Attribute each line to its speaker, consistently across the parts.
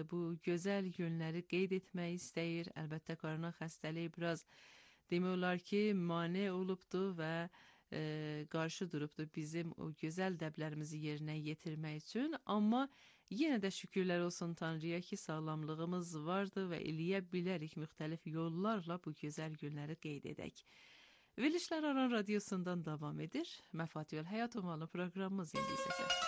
Speaker 1: bu gözəl günləri qeyd etmək istəyir. Əlbəttə korona xəstəliyi biraz demək olar ki, mane olubdu və qarşı durubdu bizim o gözəl dəblərimizi yerinə yetirmək üçün. Amma yenə də şükürlər olsun Tanrıya ki, sağlamlığımız vardı və eləyə bilərik müxtəlif yollarla bu gözəl günləri qeyd edək. Verilişlər Aran Radyosu'ndan devam edir. Məfatihül Həyat umalı programımız indi isə səsləşir.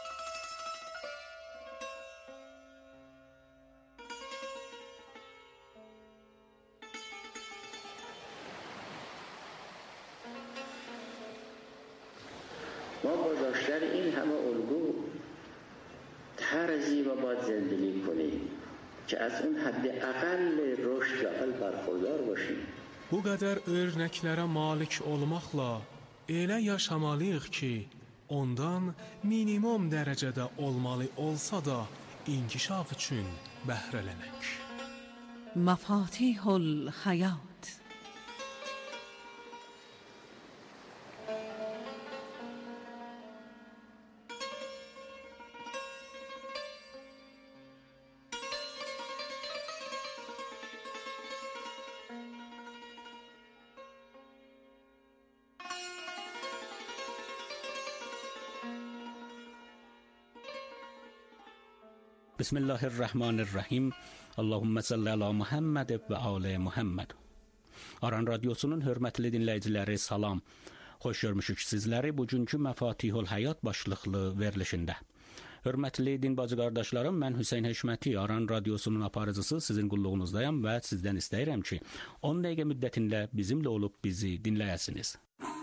Speaker 2: ما با داشتن این همه الگو طرزی و باید زندگی کنیم که از اون حد اقل رشد لااقل برخوردار باشیم.
Speaker 3: Bu qədər örnəklərə malik olmaqla elə yaşamalıyıq ki, ondan minimum dərəcədə olmalı olsa da inkişaf üçün bəhrələnək.
Speaker 4: Məfatihul Həyat.
Speaker 5: Bismillahirrahmanirrahim. Allahümme salli ala Muhammed və alə Muhammed. Aran Radyosu'nun hörmətli dinləyiciləri salam. Xoş görmüşük sizləri bugünkü Məfatihul Həyat başlıqlı verilişində. Hörmətli din bacı qardaşlarım, mən Hüseyn Həşməti, Aran Radyosu'nun aparıcısı sizin qulluğunuzdayım və sizdən istəyirəm ki, 10 dəqiqə müddətində bizimlə olub bizi dinləyəsiniz.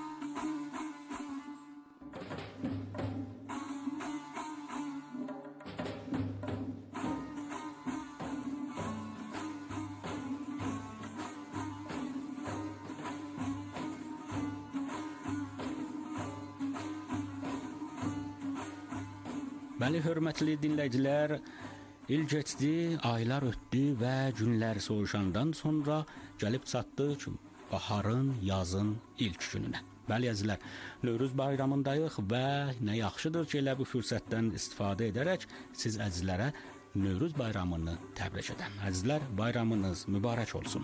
Speaker 5: Bəli, hörmətli dinləyicilər, il keçdi, aylar ötdü və günlər soğuşandan sonra gəlib çatdı baharın, yazın ilk gününə. Bəli, əzizlər, Növruz bayramındayıq və nə yaxşıdır ki, elə bu fürsətdən istifadə edərək siz əzizlərə Növruz bayramını təbrik edəm. Əzizlər, bayramınız mübarək olsun.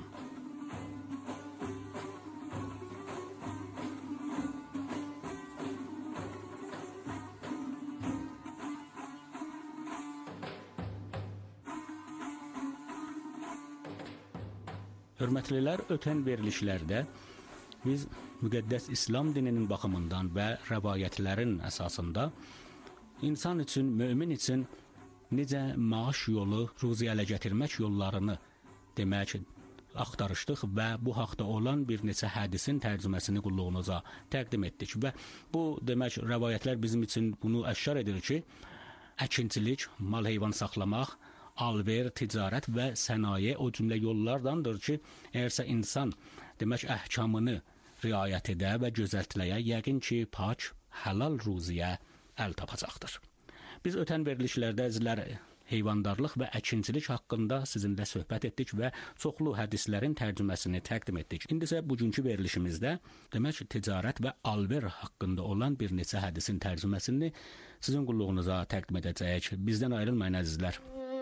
Speaker 5: Hörmətlilər, ötən verilişlərdə biz müqəddəs İslam dininin baxımından və rəvayətlərin əsasında insan üçün, mömin üçün necə maaş yolu, ruzi ələ gətirmək yollarını demək axtarışdıq və bu haqda olan bir neçə hədisin tərcüməsini qulluğunuza təqdim etdik və bu demək rəvayətlər bizim üçün bunu əşkar edir ki, əkinçilik, mal heyvan saxlamaq, alver, ticarət və sənaye o cümlə yollardandır ki, əgərsə insan demək əhkamını riayət edə və gözəltləyə, yəqin ki, pak, halal ruziyə əl tapacaqdır. Biz ötən verilişlərdə əzizlər heyvandarlıq və əkinçilik haqqında sizinlə söhbət etdik və çoxlu hədislərin tərcüməsini təqdim etdik. İndi isə bugünkü verilişimizdə demək ticarət və alver haqqında olan bir neçə hədisin tərcüməsini sizin qulluğunuza təqdim edəcəyik. Bizdən ayrılmayın əzizlər.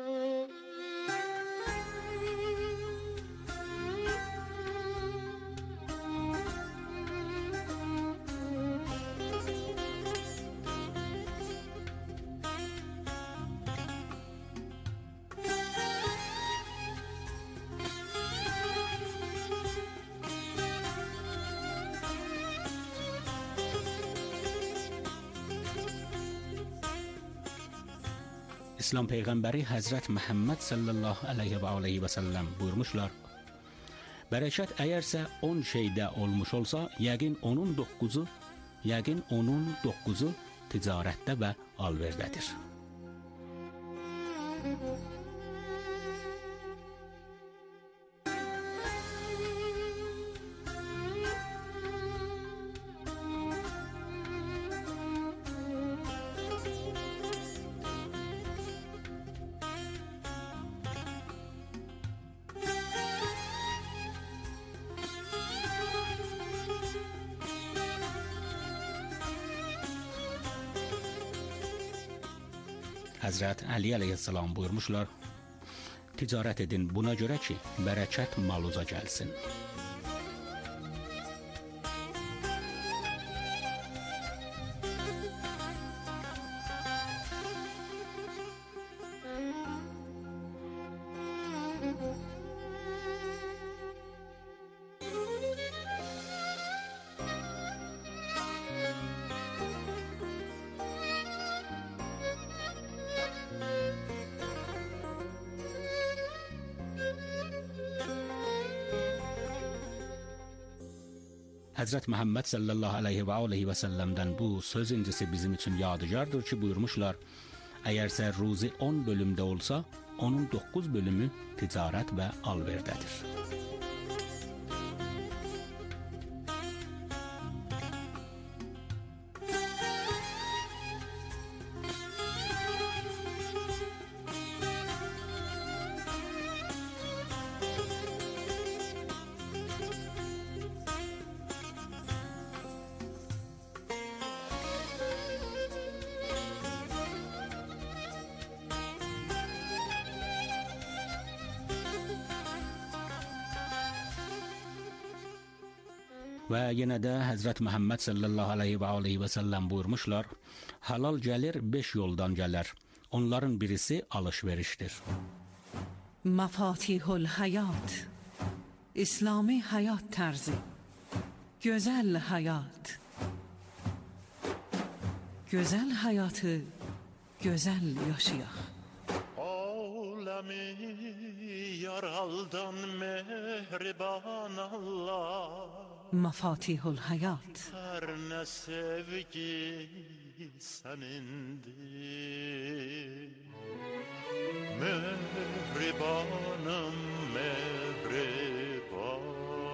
Speaker 5: İslam Peyğəmbəri Həzrət Məhəmməd sallallahu əleyhi və aleyhi və səlləm buyurmuşlar: Bərəkət əgərsə 10 şeydə olmuş olsa, yəqin onun 9'u ticarətdə və alverdədir. Həzrət Əli əleyhissalam buyurmuşlar: ticarət edin buna görə ki, bərəkət maluza gəlsin. Həzrət Məhəmməd sallallahu aleyhi və səlləmdən bu söz incisi bizim üçün yadigardır ki, buyurmuşlar, əgər sərruzi 10 bölümdə olsa, onun 9 bölümü ticarət və alverdədir. Və yenə də Həzrət Məhəmməd sallallahu aleyhi və səlləm buyurmuşlar, halal gəlir 5 yoldan gələr. Onların birisi alış-verişdir.
Speaker 4: Mafatihul Hayat, İslami həyat tərzi, gözəl həyat. Gözəl həyatı gözəl yaşayaq.
Speaker 6: Alemi yaraldan mehriban Allah.
Speaker 4: Mafatihul Hayat.
Speaker 6: Her ne sevgi senindir. Mehribanım mehriban.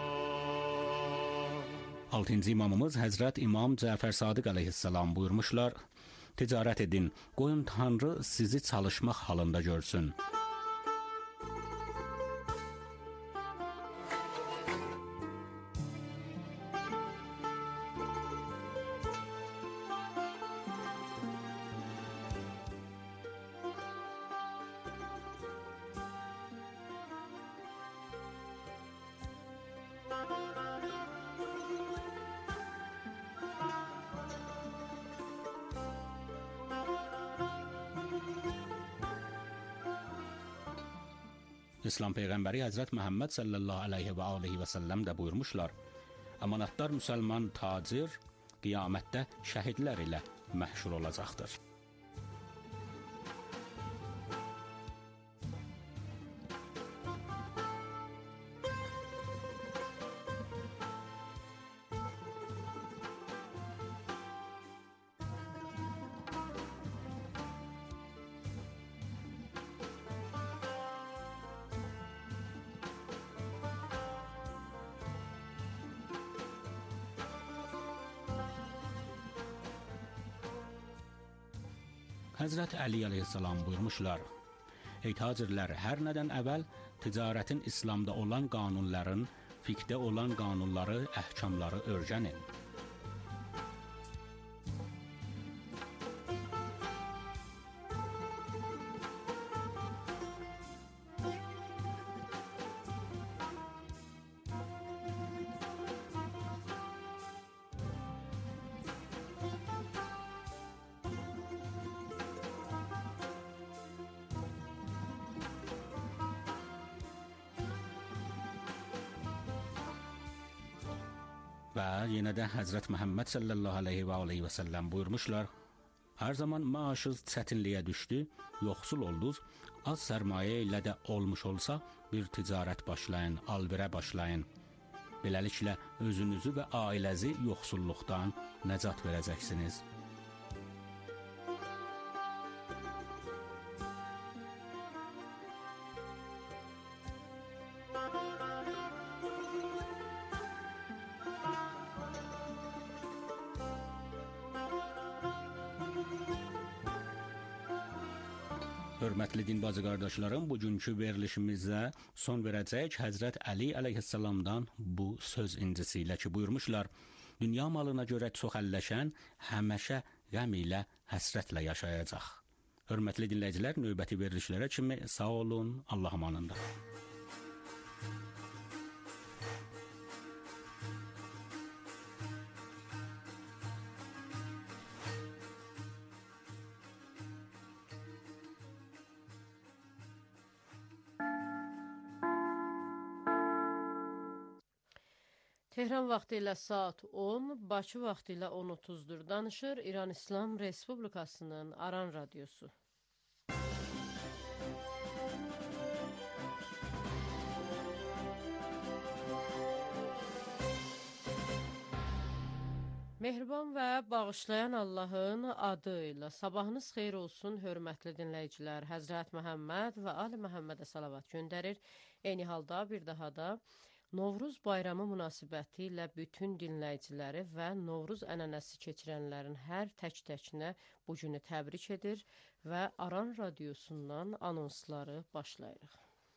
Speaker 5: 6-cı imamımız Həzrət İmam Cəfər Sadiq əleyhissalam buyurmuşlar, ticarət edin, qoyun Tanrı sizi çalışmaq halında görsün. İslam Peyğəmbəri Həzrət Məhəmməd sallallahu aleyhi və səlləm də buyurmuşlar, əmanətdar müsəlman tacir qiyamətdə şəhidlər ilə məhşur olacaqdır. Həzrət Əli əleyhissalam buyurmuşlar, ey tacirlər, hər nədən əvvəl ticarətin İslamda olan qanunların, fiqhdə olan qanunları, əhkamları öyrənin. Və yenə də Həzrət Məhəmməd sallallahu aleyhi və səlləm buyurmuşlar, hər zaman maaşınız çətinliyə düşdü, yoxsul oldunuz, az sərmayə ilə də olmuş olsa, bir ticarət başlayın, alverə başlayın. Beləliklə, özünüzü və ailəzi yoxsulluqdan nəcat verəcəksiniz. Hörmətli din bacı qardaşlarım, bugünkü verilişimizə son verəcək Həzrət Əli əleyhissalamdan bu söz incisi ilə ki, buyurmuşlar, dünya malına görə çox əlləşən həməşə qəm ilə, həsrətlə yaşayacaq. Hörmətli dinləyicilər, növbəti verilişlərə kimi sağ olun, Allah amanında.
Speaker 7: Tehran vaxtı ilə saat 10, Bakı vaxtı ilə 10:30-dur. Danışır İran İslam Respublikasının Aran Radiosu. Mehriban və bağışlayan Allahın adı ilə sabahınız xeyir olsun, hörmətli dinləyicilər. Həzrət Məhəmməd və Ali Məhəmmədə salavat göndərir. Eyni halda bir daha da Novruz bayramı münasibəti ilə bütün dinləyiciləri və Novruz ənənəsi keçirənlərin hər tək-təkinə bu günü təbrik edir və Aran Radiosundan anonsları başlayırıq.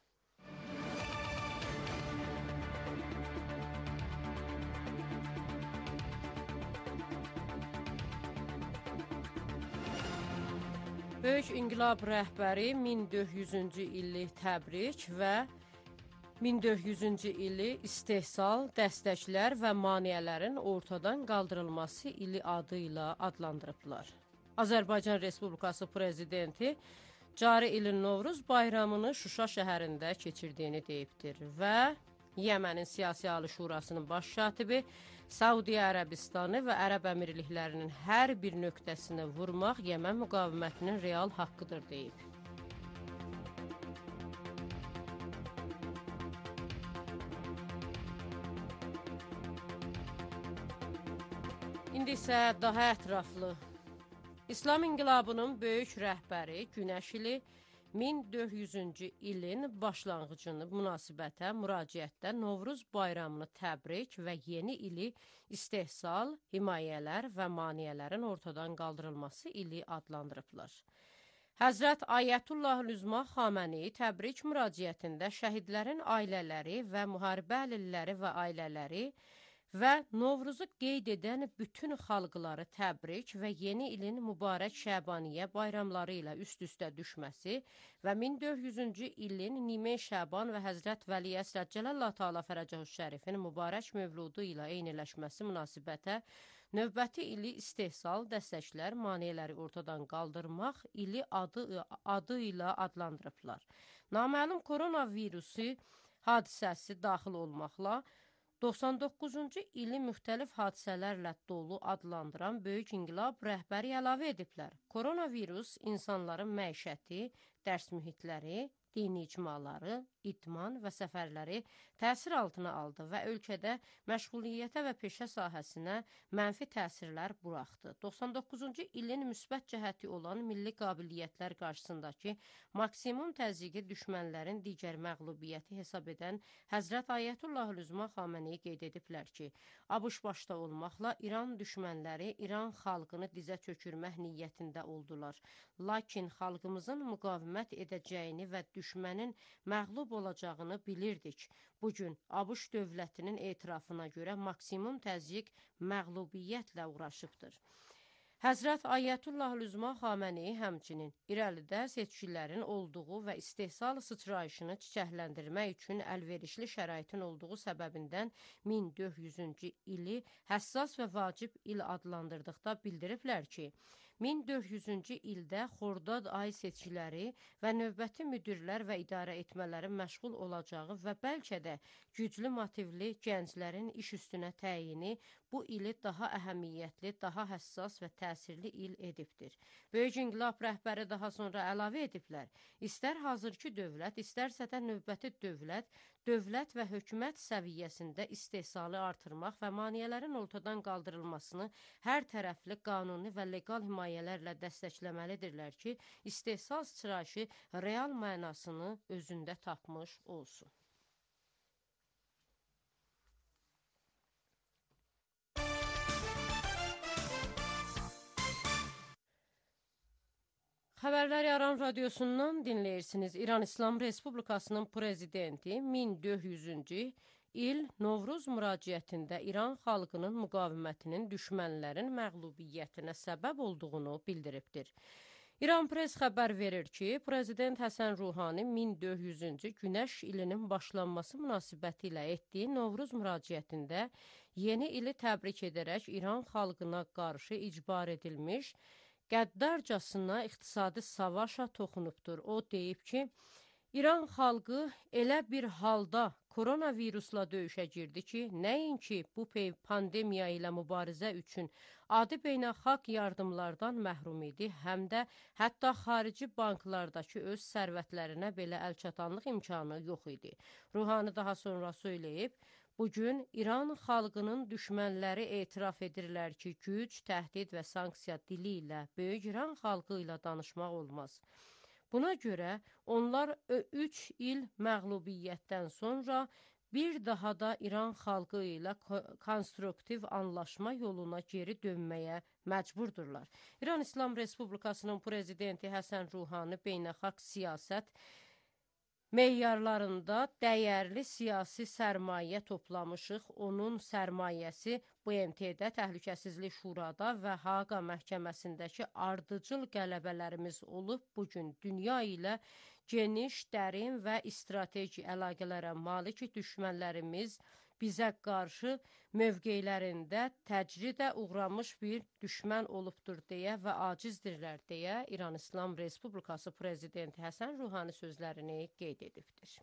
Speaker 7: Böyük İnqilab rəhbəri 1400-cü illik təbrik və 1400-cü ili istehsal, dəstəklər və maneələrin ortadan qaldırılması ili adı ilə adlandırıblar. Azərbaycan Respublikası Prezidenti cari ilin Novruz bayramını Şuşa şəhərində keçirdiyini deyibdir və Yemənin Siyasi Ali Şurasının baş katibi Saudiya Ərəbistanı və Ərəb Əmirliklərinin hər bir nöqtəsini vurmaq Yemən müqavimətinin real haqqıdır deyib. İndi isə daha ətraflı. İslam İnqilabının böyük rəhbəri Günəş ili 1400-cü ilin başlanğıcını münasibətə müraciətdə Novruz bayramını təbrik və yeni ili istehsal, himayələr və maneələrin ortadan qaldırılması ili adlandırıblar. Həzrət Ayətullah Üzma Xamenei təbrik müraciətində şəhidlərin ailələri və müharibə əlilləri və ailələri və Novruzu qeyd edən bütün xalqları təbrik və yeni ilin mübarək Şəbaniyyə bayramları ilə üst-üstə düşməsi və 1400-cü ilin Nimey Şəban və Həzrət Vəli Əsrət Cəlallah Teala Fərəcəhu Şərifin mübarək mövludu ilə eyniləşməsi münasibətə növbəti ili istehsal, dəstəklər, maneələri ortadan qaldırmaq ili adı ilə adlandırıblar. Naməlum koronavirusu hadisəsi daxil olmaqla 99-cu ili müxtəlif hadisələrlə dolu adlandıran Böyük İnqilab rəhbəri əlavə ediblər. Koronavirus insanların məişəti, dərs mühitləri, dini icmaları, idman və səfərləri təsir altına aldı və ölkədə məşğuliyyətə və peşə sahəsinə mənfi təsirlər buraxdı. 99-cu ilin müsbət cəhəti olan milli qabiliyyətlər qarşısındakı maksimum təzyiqi düşmənlərin digər məğlubiyyəti hesab edən Həzrət Ayətullah Üzma Xamenei qeyd ediblər ki, ABŞ başda olmaqla İran düşmənləri İran xalqını dizə çökürmək niyyətində oldular. Lakin xalqımızın müqavimət edəcəyini və düşmənin məğlub olacağını bilirdik. Bugün ABŞ dövlətinin etirafına görə maksimum təzyiq məğlubiyyətlə uğraşıbdır. Həzrət Ayətullah Üzma Xamenei həmçinin irəlidə seçkilərin olduğu və istehsal sıçrayışını çiçəkləndirmək üçün əlverişli şəraitin olduğu səbəbindən 1400-cü ili həssas və vacib il adlandırdıqda bildiriblər ki, 1400-cü ildə Xordad ayı seçkiləri və növbəti müdirlər və idarə etmələrin məşğul olacağı və bəlkə də güclü motivli gənclərin iş üstünə təyini bu ili daha əhəmiyyətli, daha həssas və təsirli il edibdir. Böyük İnqilab rəhbəri daha sonra əlavə ediblər. İstər hazırki dövlət, istərsə də növbəti dövlət və hökumət səviyyəsində istehsalı artırmaq və maneələrin ortadan qaldırılmasını hər tərəfli qanuni və legal himayələrlə dəstəkləməlidirlər ki, istehsal sıçrayışı real mənasını özündə tapmış olsun. Xəbərləri Aran Radiosundan dinləyirsiniz. İran İslam Respublikasının prezidenti 1400-cü il Novruz müraciətində İran xalqının müqavimətinin düşmənlərin məğlubiyyətinə səbəb olduğunu bildiribdir. İran Press xəbər verir ki, Prezident Həsən Ruhani 1400-cü Günəş ilinin başlanması münasibəti ilə etdiyi Novruz müraciətində yeni ili təbrik edərək İran xalqına qarşı icbar edilmiş qəddarcasına iqtisadi savaşa toxunubdur. O deyib ki, İran xalqı elə bir halda koronavirusla döyüşə girdi ki, nəinki bu pandemiya ilə mübarizə üçün adi beynəlxalq yardımlardan məhrum idi, həm də hətta xarici banklardakı öz sərvətlərinə belə əlçatanlıq imkanı yox idi. Ruhani daha sonra söyləyib, bugün İran xalqının düşmənləri etiraf edirlər ki, güc, təhdid və sanksiya dili ilə böyük İran xalqı ilə danışmaq olmaz. Buna görə onlar 3 il məğlubiyyətdən sonra bir daha da İran xalqı ilə konstruktiv anlaşma yoluna geri dönməyə məcburdurlar. İran İslam Respublikasının prezidenti Həsən Ruhani beynəlxalq siyasət meyarlarında dəyərli siyasi sərmayə toplamışıq. Onun sərmayəsi BMT-də, Təhlükəsizlik Şurada və Haqa məhkəməsindəki ardıcıl qələbələrimiz olub. Bugün dünya ilə geniş, dərin və strateji əlaqələrə malik düşmənlərimiz bizə qarşı mövqelərində təcridə uğramış bir düşmən olubdur deyə və acizdirlər deyə İran İslam Respublikası prezidenti Həsən Ruhani sözlərini qeyd edibdir.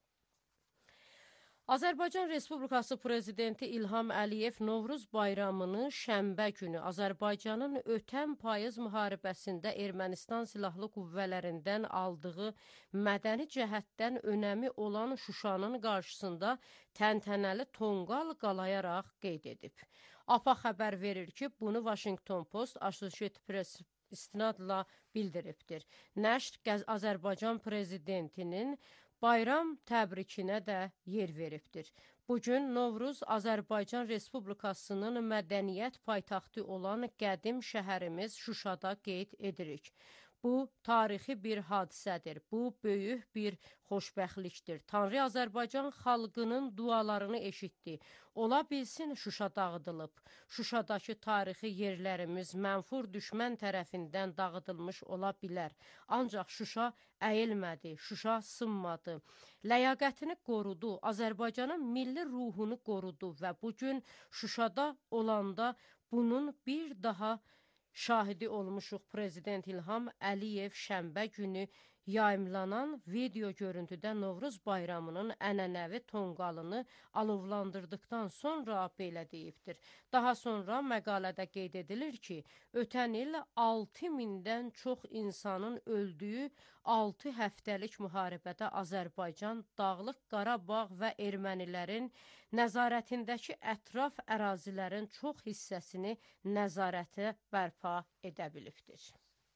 Speaker 7: Azərbaycan Respublikası prezidenti İlham Əliyev Novruz bayramını şənbə günü Azərbaycanın ötən payız müharibəsində Ermənistan silahlı qüvvələrindən aldığı mədəni cəhətdən önəmi olan Şuşanın qarşısında təntənəli tonqal qalayaraq qeyd edib. APA xəbər verir ki, bunu Washington Post, Associated Press istinadla bildiribdir. Nəşr Azərbaycan prezidentinin bayram təbrikinə də yer veribdir. Bugün Novruz Azərbaycan Respublikasının mədəniyyət paytaxtı olan qədim şəhərimiz Şuşada qeyd edirik. Bu, tarixi bir hadisədir. Bu, böyük bir xoşbəxtlikdir. Tanrı Azərbaycan xalqının dualarını eşitdi. Ola bilsin Şuşa dağıdılıb. Şuşadakı tarixi yerlərimiz mənfur düşmən tərəfindən dağıdılmış ola bilər. Ancaq Şuşa əyilmədi, Şuşa sınmadı. Ləyaqətini qorudu, Azərbaycanın milli ruhunu qorudu və bugün Şuşada olanda bunun bir daha şahidi olmuşuq. Prezident İlham Əliyev şənbə günü yayımlanan video görüntüdə Novruz bayramının ənənəvi tonqalını alovlandırdıqdan sonra belə deyibdir. Daha sonra məqalədə qeyd edilir ki, ötən il 6000-dən çox insanın öldüyü 6 həftəlik müharibədə Azərbaycan, Dağlıq Qarabağ və ermənilərin nəzarətindəki ətraf ərazilərin çox hissəsini nəzarətə bərpa edə bilibdir.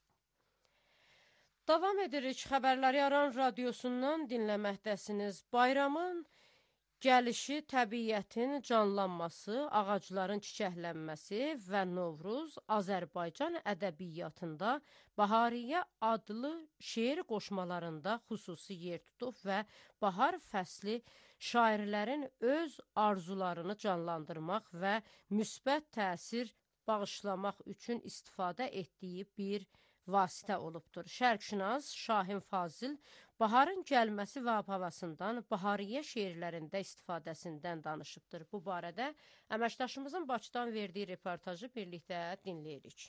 Speaker 7: Davam edirik. Xəbərləri Aran radiosundan dinləməkdəsiniz. Bayramın gəlişi, təbiətin canlanması, ağacların çiçəklənməsi və Novruz Azərbaycan ədəbiyyatında Bahariyyə adlı şeir qoşmalarında xüsusi yer tutub və bahar fəsli şairlərin öz arzularını canlandırmaq və müsbət təsir bağışlamaq üçün istifadə etdiyi bir vasitə olubdur. Şərqşünas Şahin Fazil baharın gəlməsi və havasından Bahariyyə şeirlərində istifadəsindən danışıbdır. Bu barədə əməkdaşımızın Bakıdan verdiyi reportajı birlikdə dinləyirik.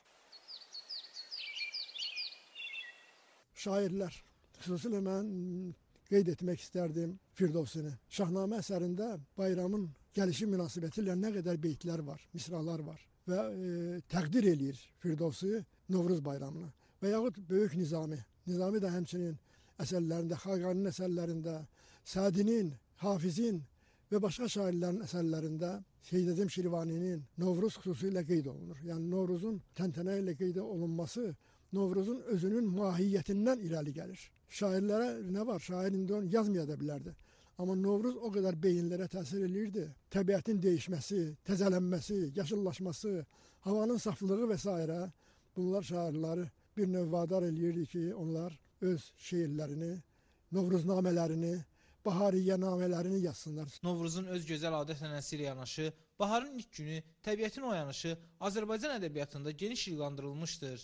Speaker 8: Şairlər, xüsusilə mən qeyd etmək istərdim Firdovsunu. Şahnamə əsərində bayramın gəlişi münasibətilə nə qədər beytlər var, misralar var və təqdir eləyir Firdovsu Novruz bayramını. Və yaxud Böyük Nizami. Nizami də həmçinin əsərlərində, Xaqanın əsərlərində, Sədinin, Hafizin və başqa şairlərin əsərlərində Seyyid Əzəm Şirvaninin Novruz xüsusilə qeyd olunur. Yəni Novruzun təntənə ilə qeyd olunması Novruzun özünün mahiyyətindən irəli gəlir. Şairlərə nə var? Şair indi onu yazmaya da bilərdi. Amma Novruz o qədər beyinlərə təsir edirdi. Təbiətin dəyişməsi, təzələnməsi, yaşıllaşması, havanın saflığı və s. Bunlar şairləri bir növ vadar eləyirdi ki, onlar öz şeirlərini, Novruznamələrini, Bahariyyə namələrini yazsınlar.
Speaker 9: Novruzun öz gözəl adət-ənənəsi ilə yanaşı, baharın ilk günü, təbiətin oyanışı Azərbaycan ədəbiyyatında geniş ilqlandırılmışdır.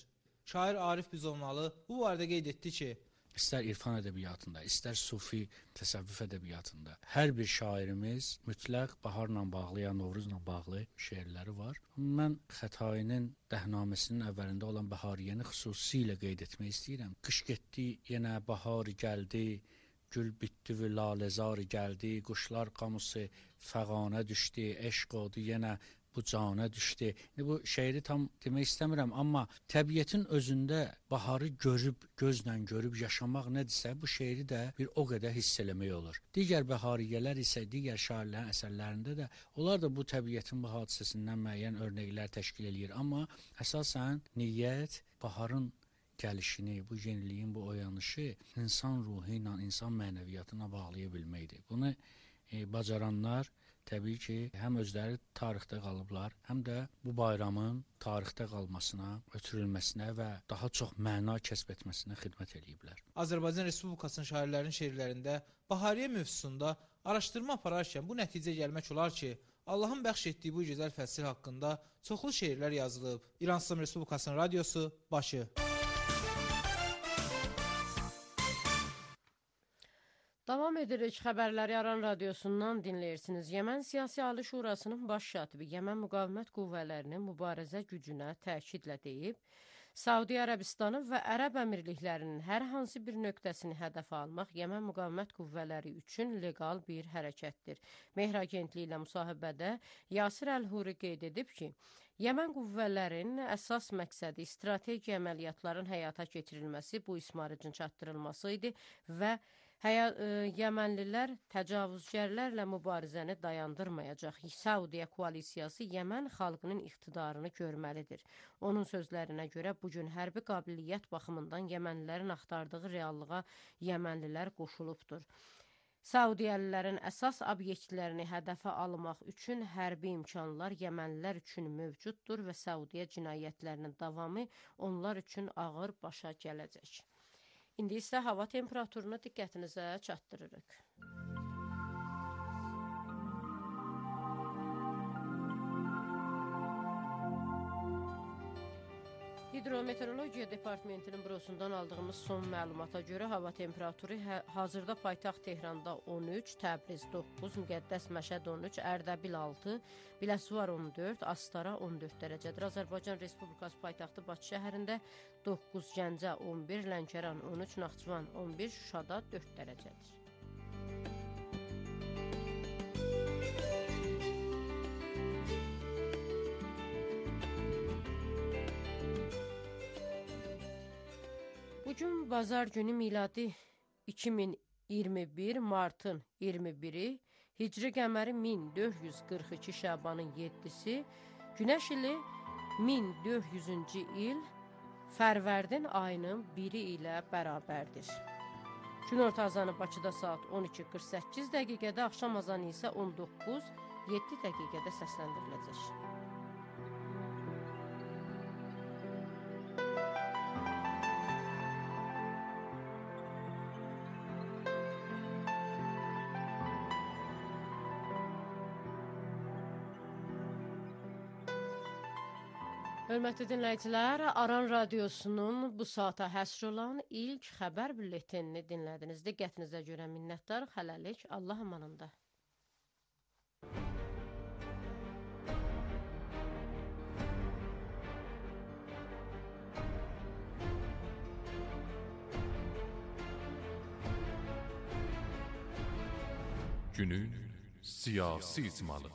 Speaker 9: şair Arif Bizovnalı bu barədə qeyd etdi ki,
Speaker 5: İstər irfan ədəbiyyatında, istər sufi təsəvvüf ədəbiyyatında hər bir şairimiz mütləq baharla bağlı ya Novruzla bağlı şeirləri var. Mən Xətainin Dəhnaməsinin əvvəlində olan Bəhariyəni xüsusilə qeyd etmək istəyirəm. Qış getdi, yenə bahar gəldi, gül bitdi və lalezar gəldi, quşlar qamusu fəğanə düşdü, eşq oldu, yenə bu cana düşdü. Bu şeiri tam demək istəmirəm, amma təbiətin özündə baharı görüb, gözlə görüb yaşamaq nədirsə, bu şeiri də bir o qədər hiss eləmək olur. Digər bəhariyələr isə digər şairlərin əsərlərində də onlar da bu təbiətin bu hadisəsindən müəyyən örnəklər təşkil eləyir, amma əsasən niyyət baharın gəlişini, bu yeniliyin, bu oyanışı insan ruhu ilə, insan mənəviyyatına bağlaya bilməkdir. Bunu bacaranlar təbii ki, həm özləri tarixdə qalıblar, həm də bu bayramın tarixdə qalmasına, ötürülməsinə və daha çox məna kəsb etməsinə xidmət ediblər.
Speaker 9: Azərbaycan Respublikasının şairlərinin şeirlərində Bahariyə mövzusunda araşdırma apararkən bu nəticə gəlmək olar ki, Allahın bəxş etdiyi bu gözəl fəsil haqqında çoxlu şeirlər yazılıb. İran İslam Respublikasının radiosu, Bakı.
Speaker 7: Davam edirik. Xəbərləri Aran radiosundan dinləyirsiniz. Yəmən Siyasi Ali Şurasının baş katibi Yəmən müqavimət qüvvələrinin mübarizə gücünə təkidlə deyib, Saudi Ərəbistanı və Ərəb Əmirliklərinin hər hansı bir nöqtəsini hədəfə almaq Yəmən müqavimət qüvvələri üçün leqal bir hərəkətdir. Mehr Agentliyi ilə müsahibədə Yasir Əl-Huri qeyd edib ki, Yəmən qüvvələrinin əsas məqsədi strateji əməliyyatların həyata keçirilməsi, bu ismarıcın çatdırılması idi və Yəmənlilər təcavüzgərlərlə mübarizəni dayandırmayacaq. Saudiya koalisiyası Yəmən xalqının iqtidarını görməlidir. Onun sözlərinə görə bugün hərbi qabiliyyət baxımından Yəmənlilərin axtardığı reallığa Yəmənlilər qoşulubdur. Saudiyalıların əsas obyektlərini hədəfə almaq üçün hərbi imkanlar Yəmənlilər üçün mövcuddur və Saudiya cinayətlərinin davamı onlar üçün ağır başa gələcək. İndi isə hava temperaturunu diqqətinizə çatdırırıq. Hidrometeorologiya Departamentinin bürosundan aldığımız son məlumata görə hava temperaturu hazırda paytaxt Tehranda 13, Təbriz 9, Müqəddəs Məşəd 13, Ərdəbil 6, Biləsuvar 14, Astara 14 dərəcədir. Azərbaycan Respublikası paytaxtı Bakı şəhərində 9, Gəncə 11, Lənkəran 13, Naxçıvan 11, Şuşada 4 dərəcədir. Bugün bazar günü miladi 2021 martın 21-i, Hicri qəməri 1442 Şabanın 7-si, Günəş ili 1400-cü il Fərvərdin ayının 1-i ilə bərabərdir. Günorta azanı Bakıda saat 12:48 dəqiqədə, axşam azanı isə 19:07 dəqiqədə səsləndiriləcək. Hörmətli dinləyicilər, Aran radiosunun bu saata həsr olan ilk xəbər bülletenini dinlədiniz. Diqqətinizə görə minnətdar, hələlik, Allah amanında.
Speaker 10: Günün siyasi icmalı.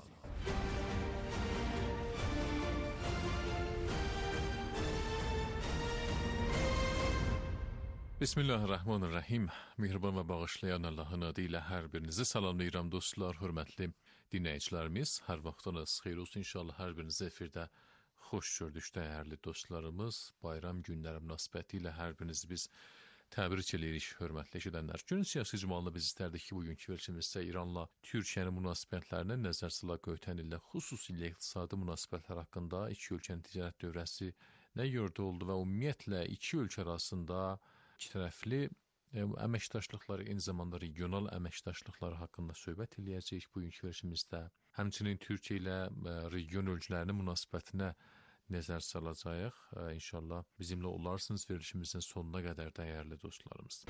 Speaker 10: Bismillahirrahmanirrahim. Mehriban və bağışlayan Allahın adı ilə hər birinizi salamlayıram dostlar, hörmətli dinləyicilərimiz. Hər vaxtınız xeyir olsun inşallah, hər birinizi efirdə xoş gördük dəyərli dostlarımız. Bayram günləri münasibətilə hər birinizi biz təbrik edirik, hörmətli eşidənlər. Günün siyasi icmalını biz istərdik ki, bugünkü verilişimizdə İranla Türkiyənin münasibətlərinə nəzər salaq. Ötən ildə xüsusilə iqtisadi münasibətlər haqqında iki ölkənin ticarət dövrəsi nə yöndə oldu və ümumiyyətlə iki ölkə arasında iki tərəfli əməkdaşlıqları, eyni zamanda regional əməkdaşlıqları haqqında söhbət eləyəcəyik bugünkü verilişimizdə. Həmçinin Türkiyə ilə region ölkələrinin münasibətinə nəzər salacağıq. İnşallah bizimlə olarsınız verilişimizin sonuna qədər dəyərli dostlarımız.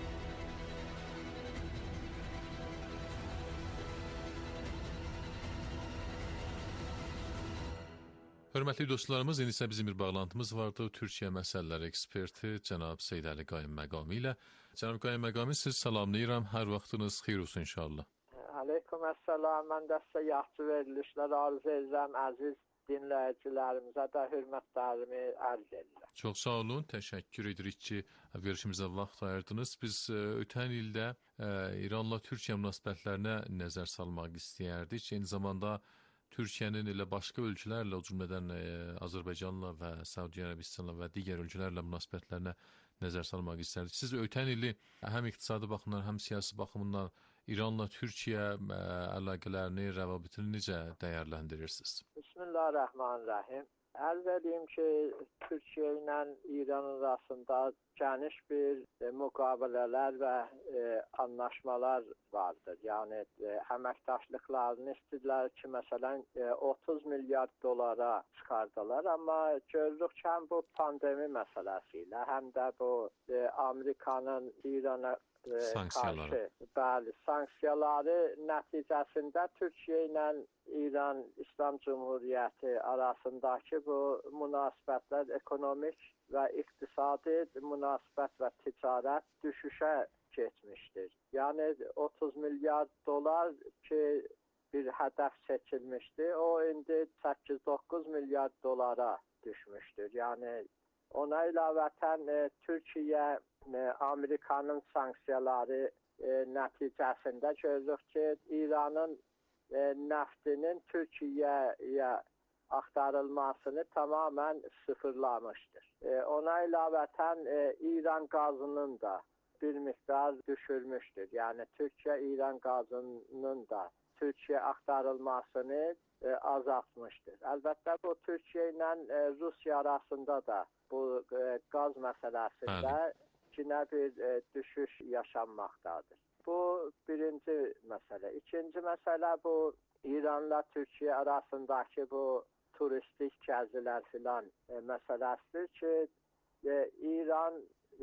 Speaker 10: Hörmətli dostlarımız, indi isə bizim bir bağlantımız vardı. Türkiyə məsələləri eksperti cənab Seyid Əli Qayım Məqami ilə. Cənab Qayım Məqami, siz salamlayıram. Hər vaxtınız xeyir olsun inşallah.
Speaker 11: Aleyküm əssalam. Mən də sizə yaxşı verilişlər arzu edirəm. Əziz dinləyicilərimizə də hörmətlərimi ərz edirəm.
Speaker 10: Çox sağ olun. Təşəkkür edirik ki, verilişimizə vaxt ayırdınız. Biz ötən ildə İranla Türkiyə münasibətlərinə nəzər salmaq istəyərdik. Eyni zamanda Türkiyənin elə başqa ölkələrlə, o cümlədən Azərbaycanla və Səudiyyə Ərəbistanla və digər ölkələrlə münasibətlərinə nəzər salmaq istərdik. Siz ötən ili həm iqtisadi baxımdan, həm siyasi baxımdan İranla Türkiyə əlaqələrini, rəvabitini necə dəyərləndirirsiniz?
Speaker 11: Bismillahirrahmanirrahim. Ərz edeyim ki, Türkiyə ilə İran arasında geniş bir müqavilələr və anlaşmalar vardır. Yəni əməkdaşlıqlarını istədilər ki, məsələn 30 milyard dolara çıxardılar, amma görürük ki, həm bu pandemi məsələsi ilə, həm də bu Amerikanın İrana
Speaker 10: sanksiyaları.
Speaker 11: Bəli, sanksiyaları nəticəsində Türkiyə ilə İran İslam Cumhuriyyəti arasındakı bu münasibətlər ekonomik və iqtisadi münasibət və ticarət düşüşə keçmişdir. Yəni 30 milyard dolar ki bir hədəf seçilmişdi, o indi 8-9 milyard dolara düşmüşdür. Yəni ona ilavətən Türkiyə Amerikanın sanksiyaları nəticəsində görürük ki, İranın nəftinin Türkiyəyə axtarılmasını tamamən sıfırlamışdır. Ona ilavətən İran qazının da bir miqdar düşürmüşdür. Yəni Türkiyə-İran qazının da Türkiyə axtarılmasını azaltmışdır. Əlbəttə bu Türkiyə ilə Rusiya arasında da bu qaz məsələsində yine bir düşüş yaşanmaktadır. Bu birinci mesele. İkinci mesele bu İranla Türkiye arasındaki bu turistik gəzilər filan meselesidir ki İran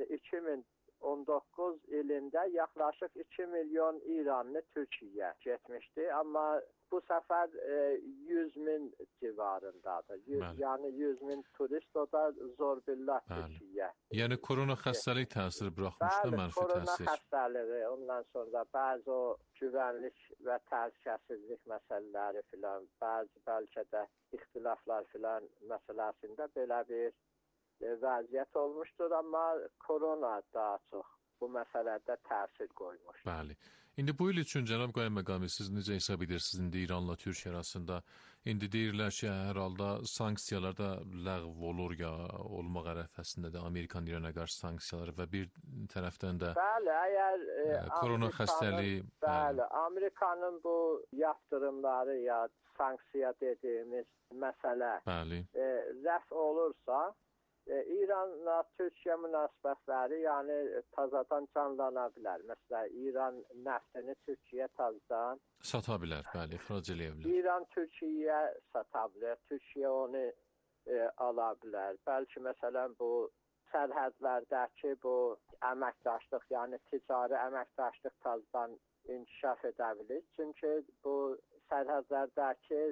Speaker 11: 2019 ilində yaklaşık 2 milyon İranlı Türkiye'ye getmişti. Ama bu sefer 100 bin civarındadır. Yani 100 bin turist, o da zor billah Türkiye.
Speaker 10: Yani korona xəstəlik təsiri bırakmışdı, mənfi təsir.
Speaker 11: Korona xəstəliyi, ondan sonra bəzi o güvənlik və təhlükəsizlik məsələləri filan, bəzi bəlkə də ixtilaflar filan məsələsində belə bir vəziyyət olmuşdur, amma korona daha çox bu məsələdə təsir qoymuş.
Speaker 10: Bəli. İndi bu il üçün cənab Qayım Məqami, siz necə hesab edirsiniz indi İranla Türkiyə arasında? İndi deyirlər ki, hər halda sanksiyalar da ləğv olur ya, olmaq ərəfəsindədir Amerikan İrana qarşı sanksiyaları və bir tərəfdən də
Speaker 11: bəli, əgər
Speaker 10: korona xəstəliyi.
Speaker 11: Bəli, Amerikanın bu yaptırımları ya sanksiya dediyimiz məsələ rəf olursa, İranla Türkiyə münasibətləri yəni tazadan canlana bilər. Məsələn, İran nəftini Türkiyə tazadan
Speaker 10: sata bilər, bəli, ixrac eləyə bilər.
Speaker 11: İran Türkiyəyə sata bilər, Türkiyə onu ala bilər. Bəlkə məsələn bu sərhədlərdəki bu əməkdaşlıq, yəni ticari əməkdaşlıq tazadan inkişaf edə bilir. Çünki bu sərhədlərdəki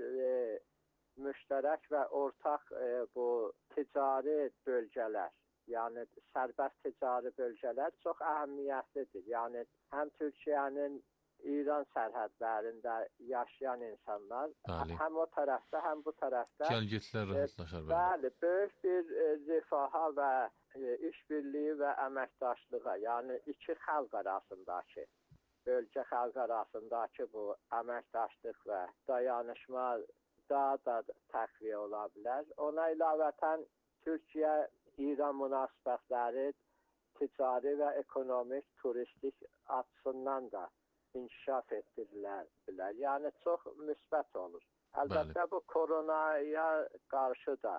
Speaker 11: müştərək və ortaq bu ticari bölgələr, yəni sərbəst ticari bölgələr çox əhəmiyyətlidir. Yəni həm Türkiyənin İran sərhədlərində yaşayan insanlar, həm o tərəfdə, həm bu tərəfdə
Speaker 10: gəlgitlər rahatlaşar.
Speaker 11: Bəli, böyük bir rifaha və işbirliyi və əməkdaşlığa, yəni iki xalq arasındakı, bölgə xalq arasındakı bu əməkdaşlıq və dayanışma daha da təqviyə ola bilər. Ona ilavətən Türkiyə-İran münasibətləri ticari və ekonomik, turistik açısından da inkişaf etdirilə bilər. Yəni çox müsbət olur. Əlbəttə bu koronaya qarşı da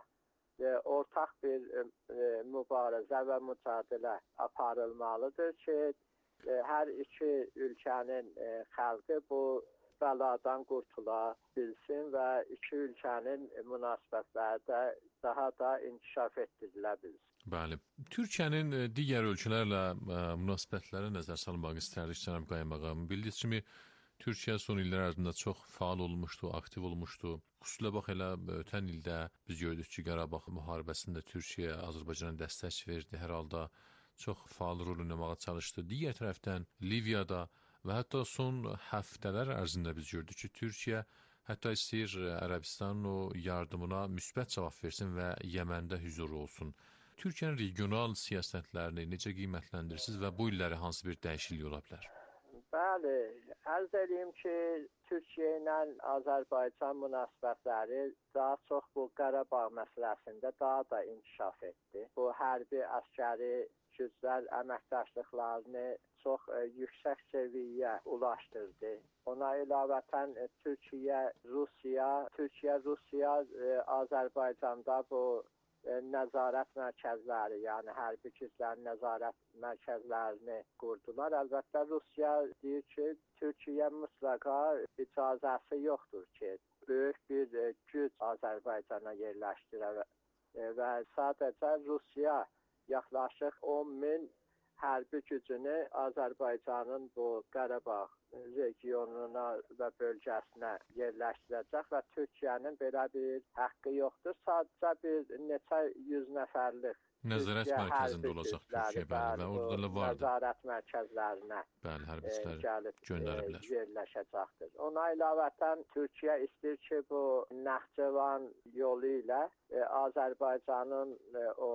Speaker 11: ortaq bir mübarizə və mücadilə aparılmalıdır ki, hər iki ölkənin xalqı bu bəladan qurtula bilsin və iki ölkənin münasibətləri də daha da inkişaf etdirilə bilsin.
Speaker 10: Bəli. Türkiyənin digər ölkələrlə münasibətlərə nəzər salmaq istərdik, cənab Qayyum. Bildiyiniz kimi, Türkiyə son illər ərzində çox faal olmuşdu, aktiv olmuşdu. Xüsusilə bax elə ötən ildə biz gördük ki, Qarabağ müharibəsində Türkiyə Azərbaycana dəstək verdi. Hər halda çox faal rol oynamağa çalışdı. Digər tərəfdən Liviyada və hətta son həftələr ərzində biz gördük ki, Türkiyə hətta istəyir Ərəbistanın o yardımına müsbət cavab versin və Yəməndə hüzur olsun. Türkiyənin regional siyasətlərini necə qiymətləndirirsiniz və bu illəri hansı bir dəyişiklik ola bilər?
Speaker 11: Bəli, ərz edeyim ki, Türkiyə ilə Azərbaycan münasibətləri daha çox bu Qarabağ məsələsində daha da inkişaf etdi. Bu hərbi əskəri güclər əməkdaşlıqlarını çox yüksək səviyyəyə ulaşdırdı. Ona əlavətən Türkiyə, Rusiya, Azərbaycanda bu nəzarət mərkəzləri, yəni hərbi güclərin nəzarət mərkəzlərini qurdular. Əlbəttə Rusiya deyir ki, Türkiyə mütləqa icazəsi yoxdur ki, böyük bir güc Azərbaycana yerləşdirə və sadəcə Rusiya yaxlaşıq 10.000 hərbi gücünü Azərbaycanın bu Qarabağ regionuna və bölgəsinə yerləşdirəcək və Türkiyənin belə bir haqqı yoxdur. Sadəcə bir neçə yüz nəfərlik
Speaker 10: nəzarət mərkəzində olacaq Türkiyə, bəli, və orada vardı.
Speaker 11: Nəzarət mərkəzlərinə
Speaker 10: gəlib
Speaker 11: göndəriblər. Yerləşəcəkdir. Ona əlavətən Türkiyə istəyir ki, bu Naxçıvan yolu ilə Azərbaycanın o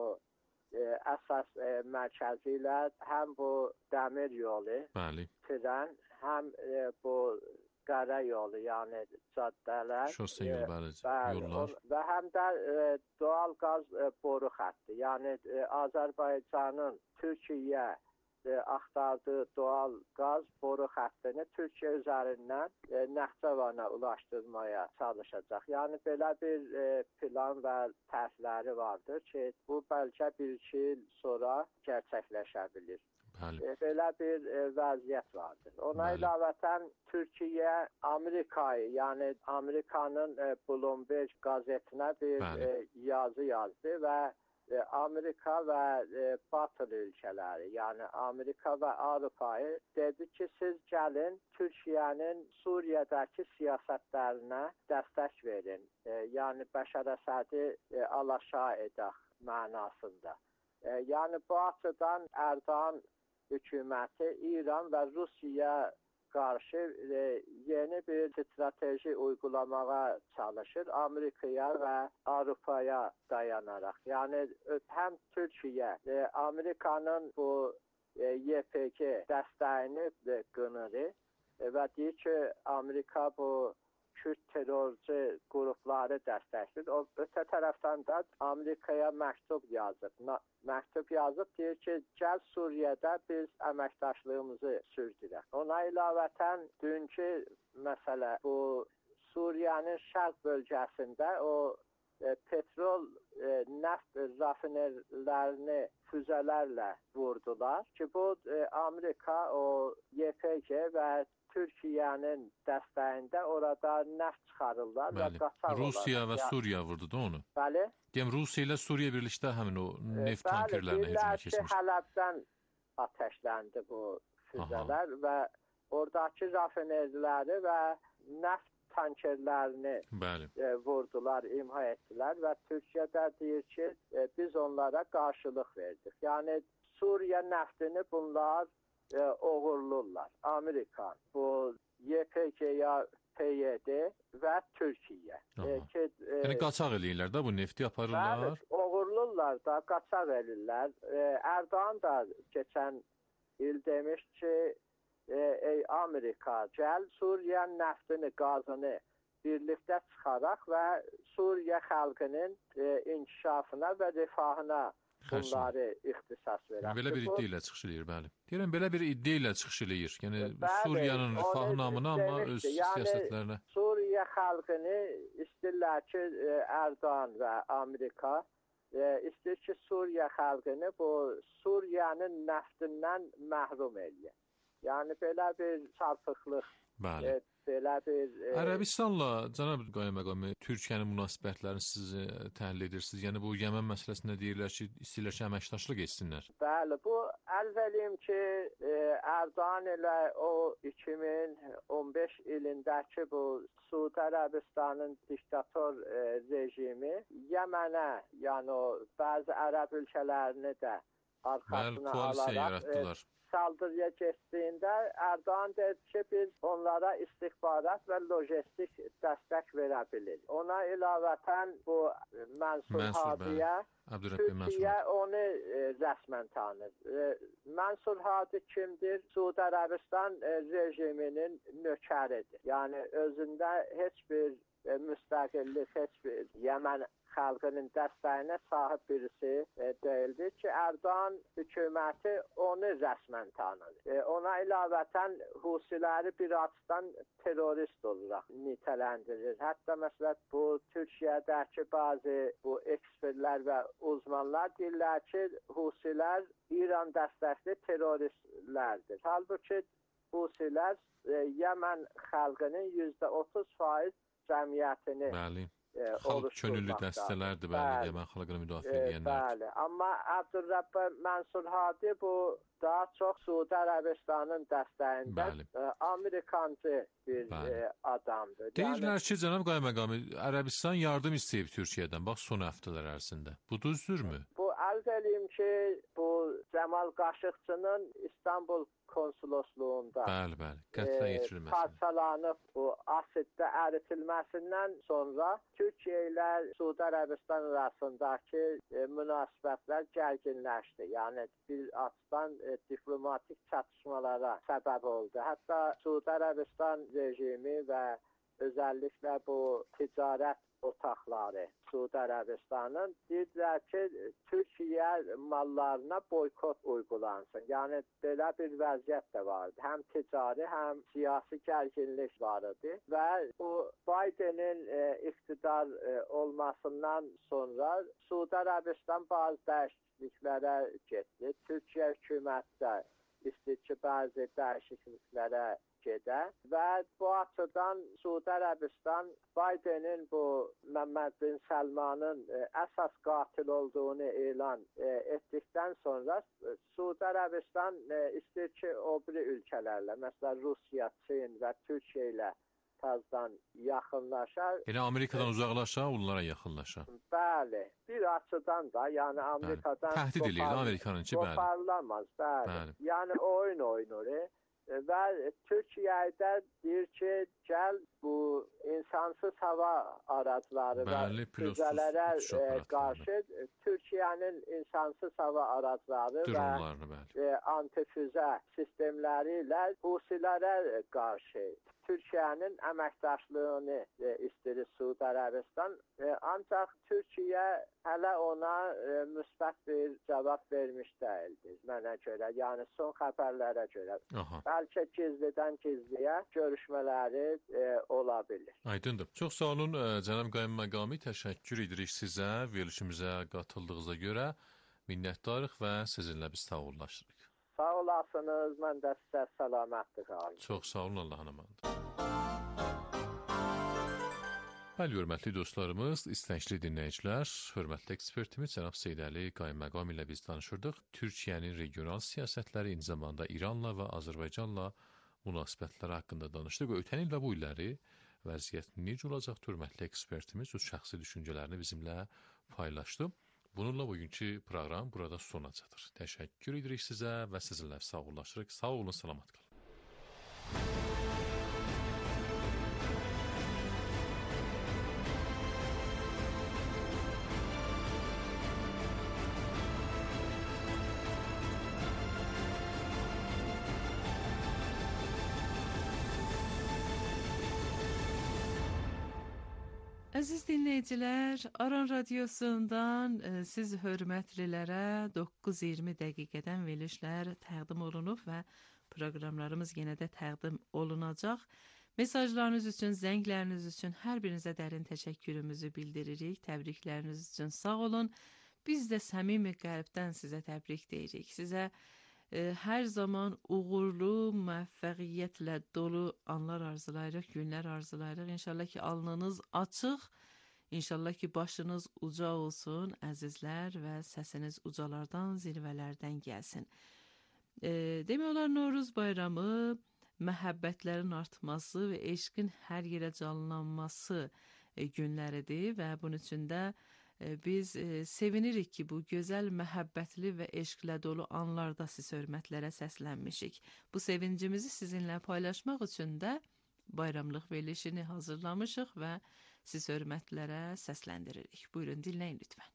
Speaker 11: əsas mərkəzi ilə həm bu dəmir yolu, tren, həm bu qara yolu, yəni caddələr,
Speaker 10: yollar
Speaker 11: və həm də doğal qaz boru xətti. Yəni Azərbaycanın Türkiyə axtardığı doğal qaz boru xəttini Türkiyə üzərindən Naxçıvana ulaşdırmaya çalışacaq. Yəni belə bir plan və tərəfləri vardır ki, bu bəlkə 1-2 il sonra gerçəkləşə bilir. Belə bir vəziyyət vardır. Ona əlavətən Türkiyə Amerikayı, yəni Amerikanın Bloomberg qəzetinə bir yazı yazdı və Amerika və Batılı ölkələri, yəni Amerika və Avropayı dedi ki, siz gəlin Türkiyənin Suriyədəki siyasətlərinə dəstək verin. Yəni Bəşər Əsədi alaşağı edək mənasında. Yəni bu açıdan Erdoğan hökuməti İran və Rusiya qarşı yeni bir strateji uygulamağa çalışır, Amerikaya və Avropaya dayanaraq. Yəni həm Türkiyə Amerikanın bu YPG dəstəyini qınırır və deyir ki, Amerika bu Kürt terrorcu qrupları dəstəkləyir. O ötə tərəfdən də Amerikaya məktub yazıb. Deyir ki, gəl Suriyədə biz əməkdaşlığımızı sürdürək. Ona əlavətən dünkü məsələ bu Suriyanın şərq bölgəsində o petrol, neft rafinerlərini füzələrlə vurdular ki, bu Amerika o YPG və Türkiyənin dəstəyində orada neft çıxarırlar və qaçaq olarlar.
Speaker 10: Rusiya və Suriya vurdu da onu.
Speaker 11: Bəli.
Speaker 10: Deyəm, Rusiya ilə Suriya birlikdə həmin o neft tankerlərinə hücuma keçmiş.
Speaker 11: Bəli, Hələbdən ateşləndi bu füzələr və oradakı rafinerləri və neft tankerlərini vurdular, imha etdilər və Türkiyə də deyir ki, biz onlara qarşılıq verdik. Yəni Suriya neftini bunlar oğurlurlar. Amerika, bu YPG-ya PYD və Türkiyə.
Speaker 10: Yəni qaçaq eləyirlər də bu nefti aparırlar?
Speaker 11: Bəli, oğurlurlar da, qaçaq eləyirlər. Erdoğan da keçən il demiş ki, ey Amerika, gəl Suriya neftini, qazını birlikdə çıxaraq və Suriya xalqının inkişafına və rifahına bunları ixtisas verək.
Speaker 10: Belə bir iddia ilə çıxış eləyir, bəli. Deyirəm, belə bir iddia ilə çıxış eləyir. Yəni Suriyanın rifahı namına, amma öz siyasətlərinə.
Speaker 11: Suriya xalqını istəyirlər ki, Erdoğan və Amerika istəyir ki, Suriya xalqını bu Suriyanın neftindən məhrum eləyir. Yəni belə bir çarpıqlıq,
Speaker 10: Bəli.
Speaker 11: belə bir
Speaker 10: Ərəbistanla cənab Qaya məqami Türkiyənin münasibətlərini siz təhlil edirsiniz. Yəni bu Yəmən məsələsində deyirlər ki, istəyirlər ki, əməkdaşlıq etsinlər.
Speaker 11: Bəli, bu əvvəlim ki, Erdoğan ilə o 2015 ilindəki bu Suudi Ərəbistanın diktator rejimi Yəmənə, yəni o bəzi ərəb ölkələrini də arxasına alaraq saldırıya keçdiyində Erdoğan dedi ki, biz onlara istihbarat və lojistik dəstək verə bilirik. Ona ilavətən bu Mənsur Hadiyə Türkiyə onu rəsmən tanır. Mənsur Hadi kimdir? Suudi Ərəbistan rejiminin nökəridir. Yəni özündə heç bir müstəqillik, heç bir Yəmən xalqının dəstəyinə sahib birisi deyildir ki, Erdoğan hökuməti onu rəsmən tanır. Ona ilavətən Husiləri bir açıdan terrorist olaraq niteləndirir. Hətta məsələn bu Türkiyədəki bəzi bu ekspertlər və uzmanlar deyirlər ki, Husilər İran dəstəkli terroristlərdir. Halbuki Husilər Yəmən xalqının %30% cəmiyyətini
Speaker 10: xalq könüllü dəstələrdir, bəli, Yəmən xalqını müdafiə edənlər.
Speaker 11: Bəli, amma Abdurrabbi Mənsur Hadi bu daha çox Suudi Ərəbistanın dəstəyində Amerikancı bir adamdır.
Speaker 10: Deyirlər ki, cənab Qaya məqami Ərəbistan yardım istəyib Türkiyədən, bax son həftələr ərzində. Bu düzdürmü?
Speaker 11: Bu əldə eləyim ki, bu Cəmal Qaşıqçının İstanbul konsolosluğunda
Speaker 10: qətlə yetirilməsi
Speaker 11: parçalanıb bu asiddə əritilməsindən sonra Türkiyə ilə Suudi Ərəbistan arasındakı münasibətlər gərginləşdi. Yəni bir açıdan diplomatik çatışmalara səbəb oldu. Hətta Suudi Ərəbistan rejimi və özəlliklə bu ticarət otaqları Suudi Ərəbistanın deyirlər ki, Türkiyə mallarına boykot uygulansın. Yəni belə bir vəziyyət də vardı. Həm ticari, həm siyasi gərginlik var idi və bu Bidenin iqtidar olmasından sonra Suudi Ərəbistan bazı dəyişikliklərə getdi. Türkiyə hökuməti də istəyir ki, bəzi dəyişikliklərə gedə və bu açıdan Suudi Ərəbistan Bidenin bu Məhəmməd bin Səlmanın əsas qatil olduğunu elan etdikdən sonra Suudi Ərəbistan istəyir ki, o biri ölkələrlə, məsələn Rusiya, Çin və Türkiyə ilə tazdan yaxınlaşar.
Speaker 10: Elə Amerikadan uzaqlaşa, onlara yaxınlaşa.
Speaker 11: Bəli, bir açıdan da, yəni Amerikadan
Speaker 10: təhdid edir Amerikanınki,
Speaker 11: qoparılamaz. Bəli. Yəni oyun oynur. Və Türkiyədə deyir ki, gəl bu insansız hava aracları və füzələrə qarşı Türkiyənin insansız hava aracları və antifüzə sistemləri ilə Husilərə qarşı Türkiyənin əməkdaşlığını istəyir Suudi Ərəbistan. Ancaq Türkiyə hələ ona müsbət bir cavab vermiş deyildir mənə görə. Yəni son xəbərlərə görə. Bəlkə gizlidən gizliyə görüşmələri ola bilir.
Speaker 10: Aydındır. Çox sağ olun cənab Qaya məqami, təşəkkür edirik sizə, verilişimizə qatıldığınıza görə. Minnətdarıq və sizinlə biz sağollaşırıq.
Speaker 11: Sağ olasınız, mən də sizə səlamətlik arzulayıram.
Speaker 10: Çox sağ olun, Allah'a emanet. Bəli, hörmətli dostlarımız, istəncli dinləyicilər, hörmətli ekspertimiz cənab Seydəli Qaya məqami ilə biz danışırdıq. Türkiyənin regional siyasətləri, eyni zamanda İranla və Azərbaycanla münasibətləri haqqında danışdıq. Ötən il və bu illəri vəziyyət necə olacaq? Hörmətli ekspertimiz öz şəxsi düşüncələrini bizimlə paylaşdı. Bununla bugünkü proqram burada sona çatır. Təşəkkür edirik sizə və sizinlə sağollaşırıq. Sağ olun, salamat qalın.
Speaker 1: Əziz dinləyicilər, Aran Radiosundan siz hörmətlilərə 9:20 dəqiqədən verilişlər təqdim olunub və proqramlarımız yenə də təqdim olunacaq. Mesajlarınız üçün, zəngləriniz üçün hər birinizə dərin təşəkkürümüzü bildiririk. Təbrikləriniz üçün sağ olun. Biz də səmimi qəlbdən sizə təbrik deyirik. Sizə Hər zaman uğurlu, müvəffəqiyyətlə dolu anlar arzulayırıq, günlər arzulayırıq. İnşallah ki, alnınız açıq, İnşallah ki, başınız uca olsun, əzizlər, və səsiniz ucalardan, zirvələrdən gəlsin. Demək olar, Novruz bayramı məhəbbətlərin artması və eşqin hər yerə canlanması günləridir və bunun üçün də biz sevinirik ki, bu gözəl məhəbbətli və eşqlə dolu anlarda siz hörmətlərə səslənmişik. Bu sevincimizi sizinlə paylaşmaq üçün də bayramlıq verilişini hazırlamışıq və siz hörmətlərə səsləndiririk. Buyurun, dinləyin lütfən.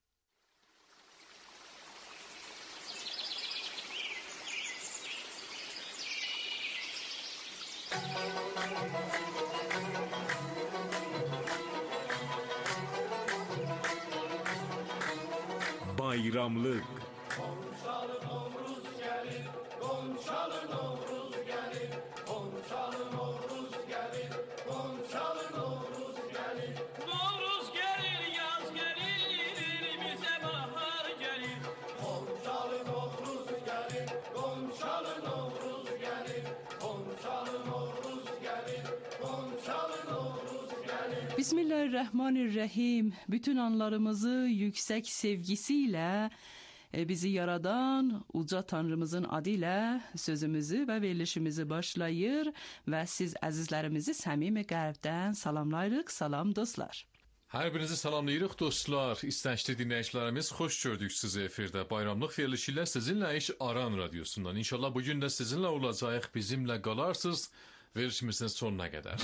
Speaker 12: Bayramlıq.
Speaker 13: Qonşalı Novruz gəlir, qonşalı Novruz gəlir, qonşalı Novruz gəlir, qonşalı Novruz gəlir. Novruz gəlir, yaz gəlir, elimizə bahar gəlir. Qonşalı Novruz gəlir, qonşalı Novruz gəlir, qonşalı Novruz gəlir, qonşalı Novruz gəlir.
Speaker 4: Bismillahirrahmanirrahim. Bütün anlarımızı yüksek sevgisiyle bizi yaradan uca Tanrımızın adıyla sözümüzü ve verilişimizi başlayır ve siz əzizlərimizi səmimi qəlbdən salamlayırıq. Salam dostlar.
Speaker 10: Hər birinizi salamlayırıq dostlar. İstənçli dinləyicilərimiz, xoş gördük sizi efirdə. Bayramlıq verilişi ilə sizinlə iş Aran radiosundan. İnşallah bugün də sizinlə olacağıq, bizimlə qalarsınız verilişimizin sonuna qədər.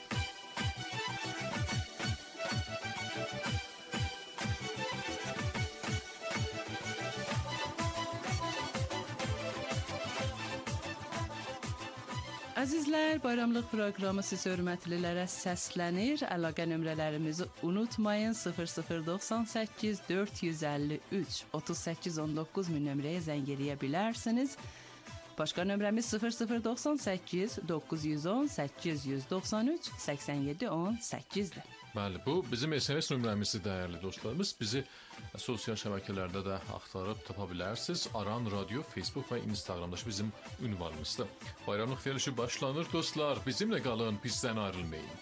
Speaker 4: Əzizlər, bayramlıq proqramı siz hörmətlilərə səslənir. Əlaqə nömrələrimizi unutmayın. 0098 453 3819 nömrəyə zəng eləyə bilərsiniz. Başqa nömrəmiz 0098 910 893 8718-dir.
Speaker 10: Bəli, bu bizim SMS nömrəmizdir, dəyərli dostlarımız. Bizi sosial şəbəkələrdə də axtarıb tapa bilərsiniz. Aran Radio, Facebook və Instagramda bizim ünvanımızdır. Bayramlıq verilişi başlanır dostlar. Bizimlə qalın, bizdən ayrılmayın.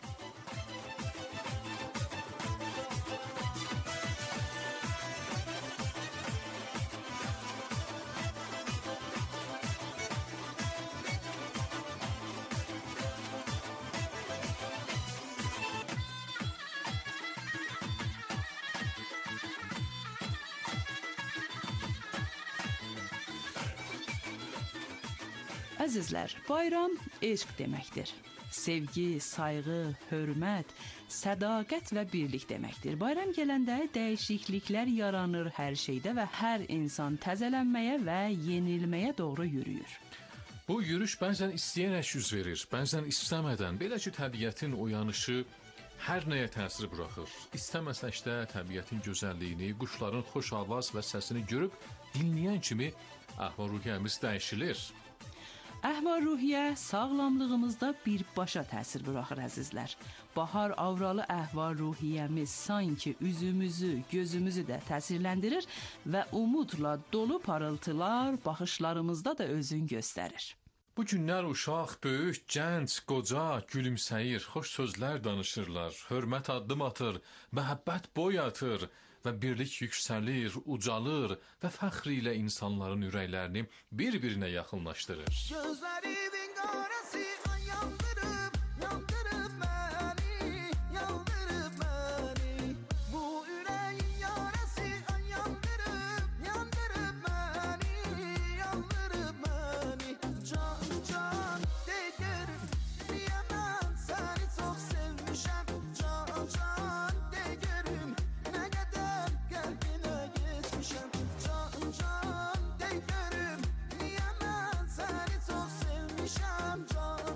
Speaker 4: Əzizlər, bayram eşq deməkdir. Sevgi, sayğı, hörmət, sədaqət və birlik deməkdir. Bayram gələndə dəyişikliklər yaranır hər şeydə və hər insan təzələnməyə və yenilməyə doğru yürüyür.
Speaker 10: Bu yürüyüş bəzən istəyərək üz verir, bəzən istəmədən. Belə ki, təbiətin oyanışı hər nəyə təsir buraxır. İstəməsək də təbiətin gözəlliyini, quşların xoş avaz və səsini görüb dinləyən kimi əhval-ruhiyyəmiz dəyişilir.
Speaker 4: Əhval-ruhiyyə sağlamlığımızda birbaşa təsir buraxır əzizlər. Bahar avralı əhval-ruhiyyəmiz sanki üzümüzü, gözümüzü də təsirləndirir və umudla dolu parıltılar baxışlarımızda da özün göstərir.
Speaker 10: Bu günlər uşaq, böyük, gənc, qoca gülümsəyir, xoş sözlər danışırlar, hörmət addım atır, məhəbbət boy atır və birlik yüksəlir, ucalır və fəxr ilə insanların ürəklərini bir-birinə yaxınlaşdırır.
Speaker 13: Gözlərimin qarası yandırıb, yandırıb məni, yandırıb məni. Bu ürəyin yarası yandırıb, yandırıb məni, yandırıb məni. Can, can, de görüm, niyə mən səni çox sevmişəm. Can, can, de görüm, nə qədər qəlbinə geçmişəm. Can, can, de görüm, niyə mən səni çox sevmişəm. Can,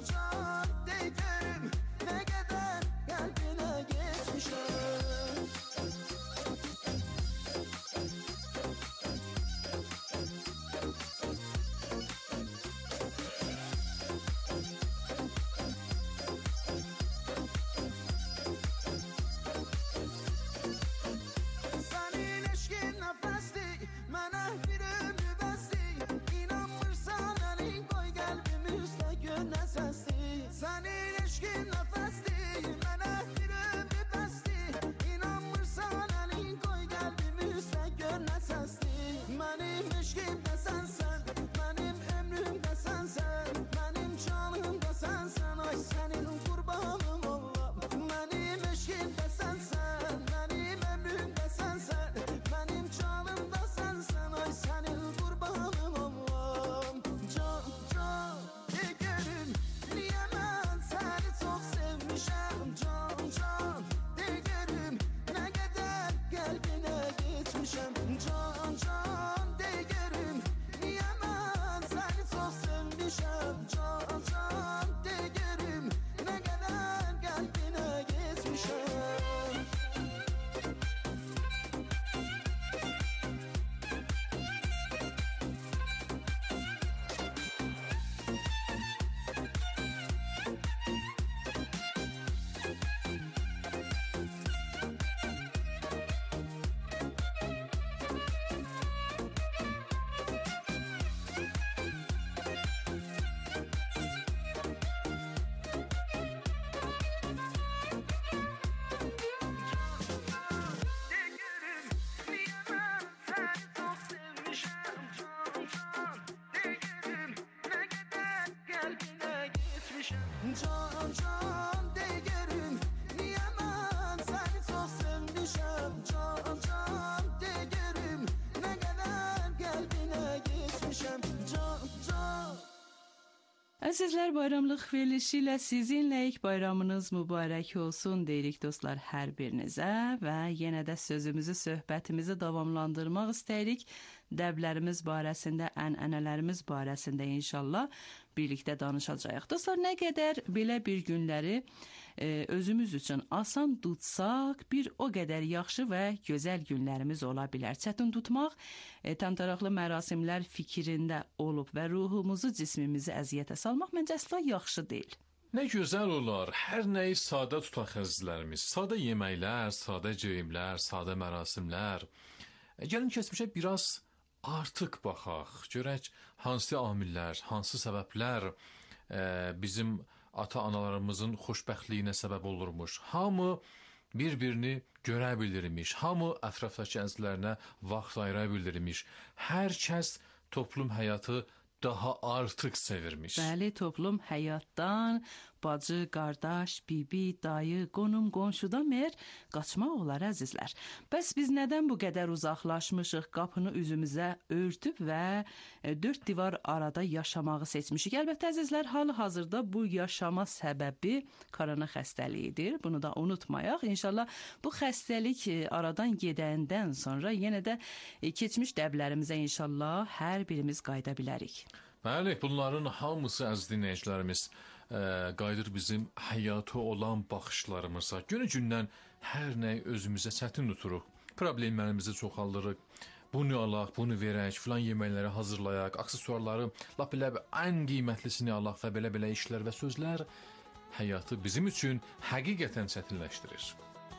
Speaker 13: eşkin nefesti Mənə bir ömrü bəsti İnanmırsan əlin qoy qəlbimi üstə gör nə səsli Mənim eşkim də sənsən Mənim ömrüm də sənsən Mənim canım da sənsən Ay sənin qurbanım olam Mənim eşkim də sənsən Mənim ömrüm də sənsən Mənim canım da sənsən Ay sənin qurbanım olam Can, can, de görüm Niyə mən səni çox sevmişəm Can, can, de görüm Nə qədər qəlbinə geçmişəm Can, can, de görüm Niyə mən səni çox sevmişəm Can, can, de görüm Nə qədər qəlbinə geçmişəm De görüm niyə mən səni çox sevmişəm Can, can, de görüm nə qədər qəlbinə geçmişəm Can, can, de görüm niyə mən səni çox sevmişəm Can, can, de görüm nə qədər qəlbinə geçmişəm Can, can
Speaker 4: Əzizlər, bayramlıq verilişi ilə sizinləyik. Bayramınız mübarək olsun deyirik dostlar hər birinizə və yenə də sözümüzü, söhbətimizi davamlandırmaq istəyirik. Dəblərimiz barəsində, ənənələrimiz barəsində inşallah birlikdə danışacağıq. Dostlar, nə qədər belə bir günləri özümüz üçün asan tutsaq, bir o qədər yaxşı və gözəl günlərimiz ola bilər. Çətin tutmaq, təmtəraqlı mərasimlər fikrində olub və ruhumuzu, cismimizi əziyyətə salmaq məncə əsla yaxşı deyil.
Speaker 10: Nə gözəl olar, hər nəyi sadə tutan xəzlərimiz, sadə yeməklər, sadə geyimlər, sadə mərasimlər. Gəlin keçmişə biraz artıq baxaq, görək hansı amillər, hansı səbəblər bizim ata-analarımızın xoşbəxtliyinə səbəb olurmuş. Hamı bir-birini görə bilirmiş, hamı ətrafdakı əzizlərinə vaxt ayıra bilirmiş. Hər kəs toplum həyatı daha artıq sevirmiş.
Speaker 4: Bəli, toplum həyatdan, bacı, qardaş, bibi, dayı, qonum, qonşudan məyər qaçmaq olar əzizlər. Bəs biz nədən bu qədər uzaqlaşmışıq, qapını üzümüzə örtüb və dörd divar arada yaşamağı seçmişik. Əlbəttə əzizlər, hal-hazırda bu yaşama səbəbi korona xəstəliyidir. Bunu da unutmayaq. İnşallah bu xəstəlik aradan gedəndən sonra yenə də keçmiş dəblərimizə inşallah hər birimiz qayıda bilərik.
Speaker 10: Bəli, bunların hamısı əziz dinləyicilərimiz qayıdır bizim həyata olan baxışlarımıza. Günü-gündən hər nəyi özümüzə çətin tuturuq. Problemlərimizi çoxaldırıq. Bunu alaq, bunu verək, filan yeməkləri hazırlayaq, aksesuarları, lap elə ən qiymətlisini alaq və belə-belə işlər və sözlər həyatı bizim üçün həqiqətən çətinləşdirir.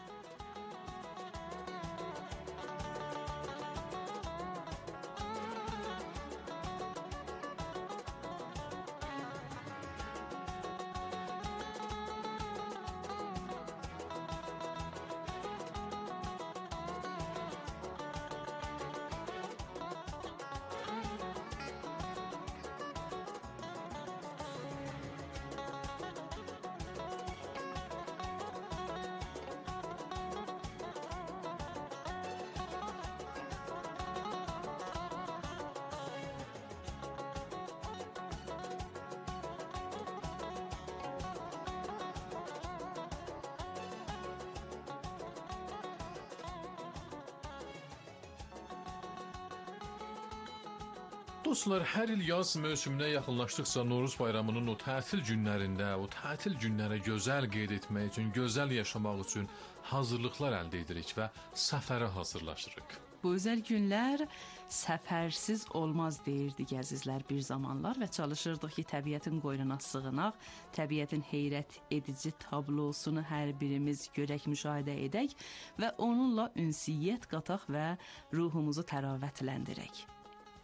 Speaker 10: Dostlar, hər il yaz mövsümünə yaxınlaşdıqca Novruz bayramının o tətil günlərində, o tətil günlərə gözəl qeyd etmək üçün, gözəl yaşamaq üçün hazırlıqlar əldə edirik və səfərə hazırlaşırıq.
Speaker 4: Bu özəl günlər səfərsiz olmaz deyirdik əzizlər bir zamanlar və çalışırdıq ki, təbiətin qoynuna sığınaq, təbiətin heyrət edici tablosunu hər birimiz görək, müşahidə edək və onunla ünsiyyət qataq və ruhumuzu təravətləndirək.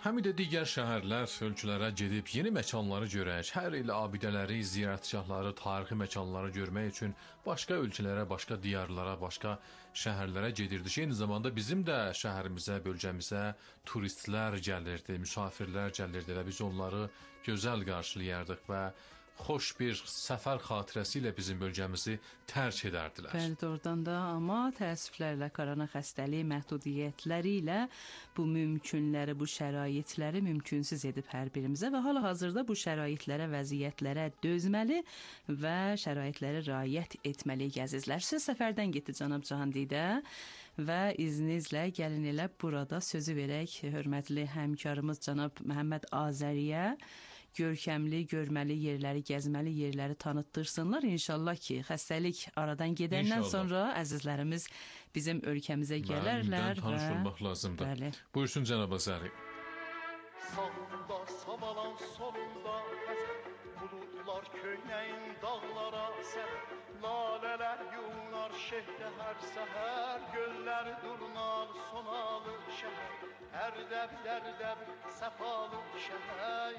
Speaker 10: Həm də digər şəhərlər, ölkələrə gedib yeni məkanları görək, hər il abidələri, ziyarətgahları, tarixi məkanları görmək üçün başqa ölkələrə, başqa diyarlara, başqa şəhərlərə gedirdik. Eyni zamanda bizim də şəhərimizə, bölgəmizə turistlər gəlirdi, müsafirlər gəlirdi və biz onları gözəl qarşılayardıq və xoş bir səfər xatirəsi ilə bizim bölgəmizi tərk edərdilər.
Speaker 4: Bəli, doğrudan da, amma təəssüflərlə korona xəstəliyi məhdudiyyətləri ilə bu mümkünləri, bu şəraitləri mümkünsüz edib hər birimizə və hal-hazırda bu şəraitlərə, vəziyyətlərə dözməli və şəraitlərə riayət etməliyik əzizlər. Söz səfərdən getdi cənab Cahandidə və izninizlə gəlin elə burada sözü verək hörmətli həmkarımız cənab Məhəmməd Azəriyə. Görkəmli, görməli yerləri, gəzməli yerləri tanıtdırsınlar. İnşallah ki, xəstəlik aradan gedəndən sonra əzizlərimiz bizim ölkəmizə gələrlər.
Speaker 10: Tanış olmaq lazımdır.
Speaker 4: Bəli.
Speaker 10: Buyursun cənab Azəri.
Speaker 6: Sağında savalan solunda bulutlar köynəyin dağlara sər. Lalələr yunar şehdə hər səhər, göllər durnar sonalı şəhər. Ərdəb, səfalı şəhər.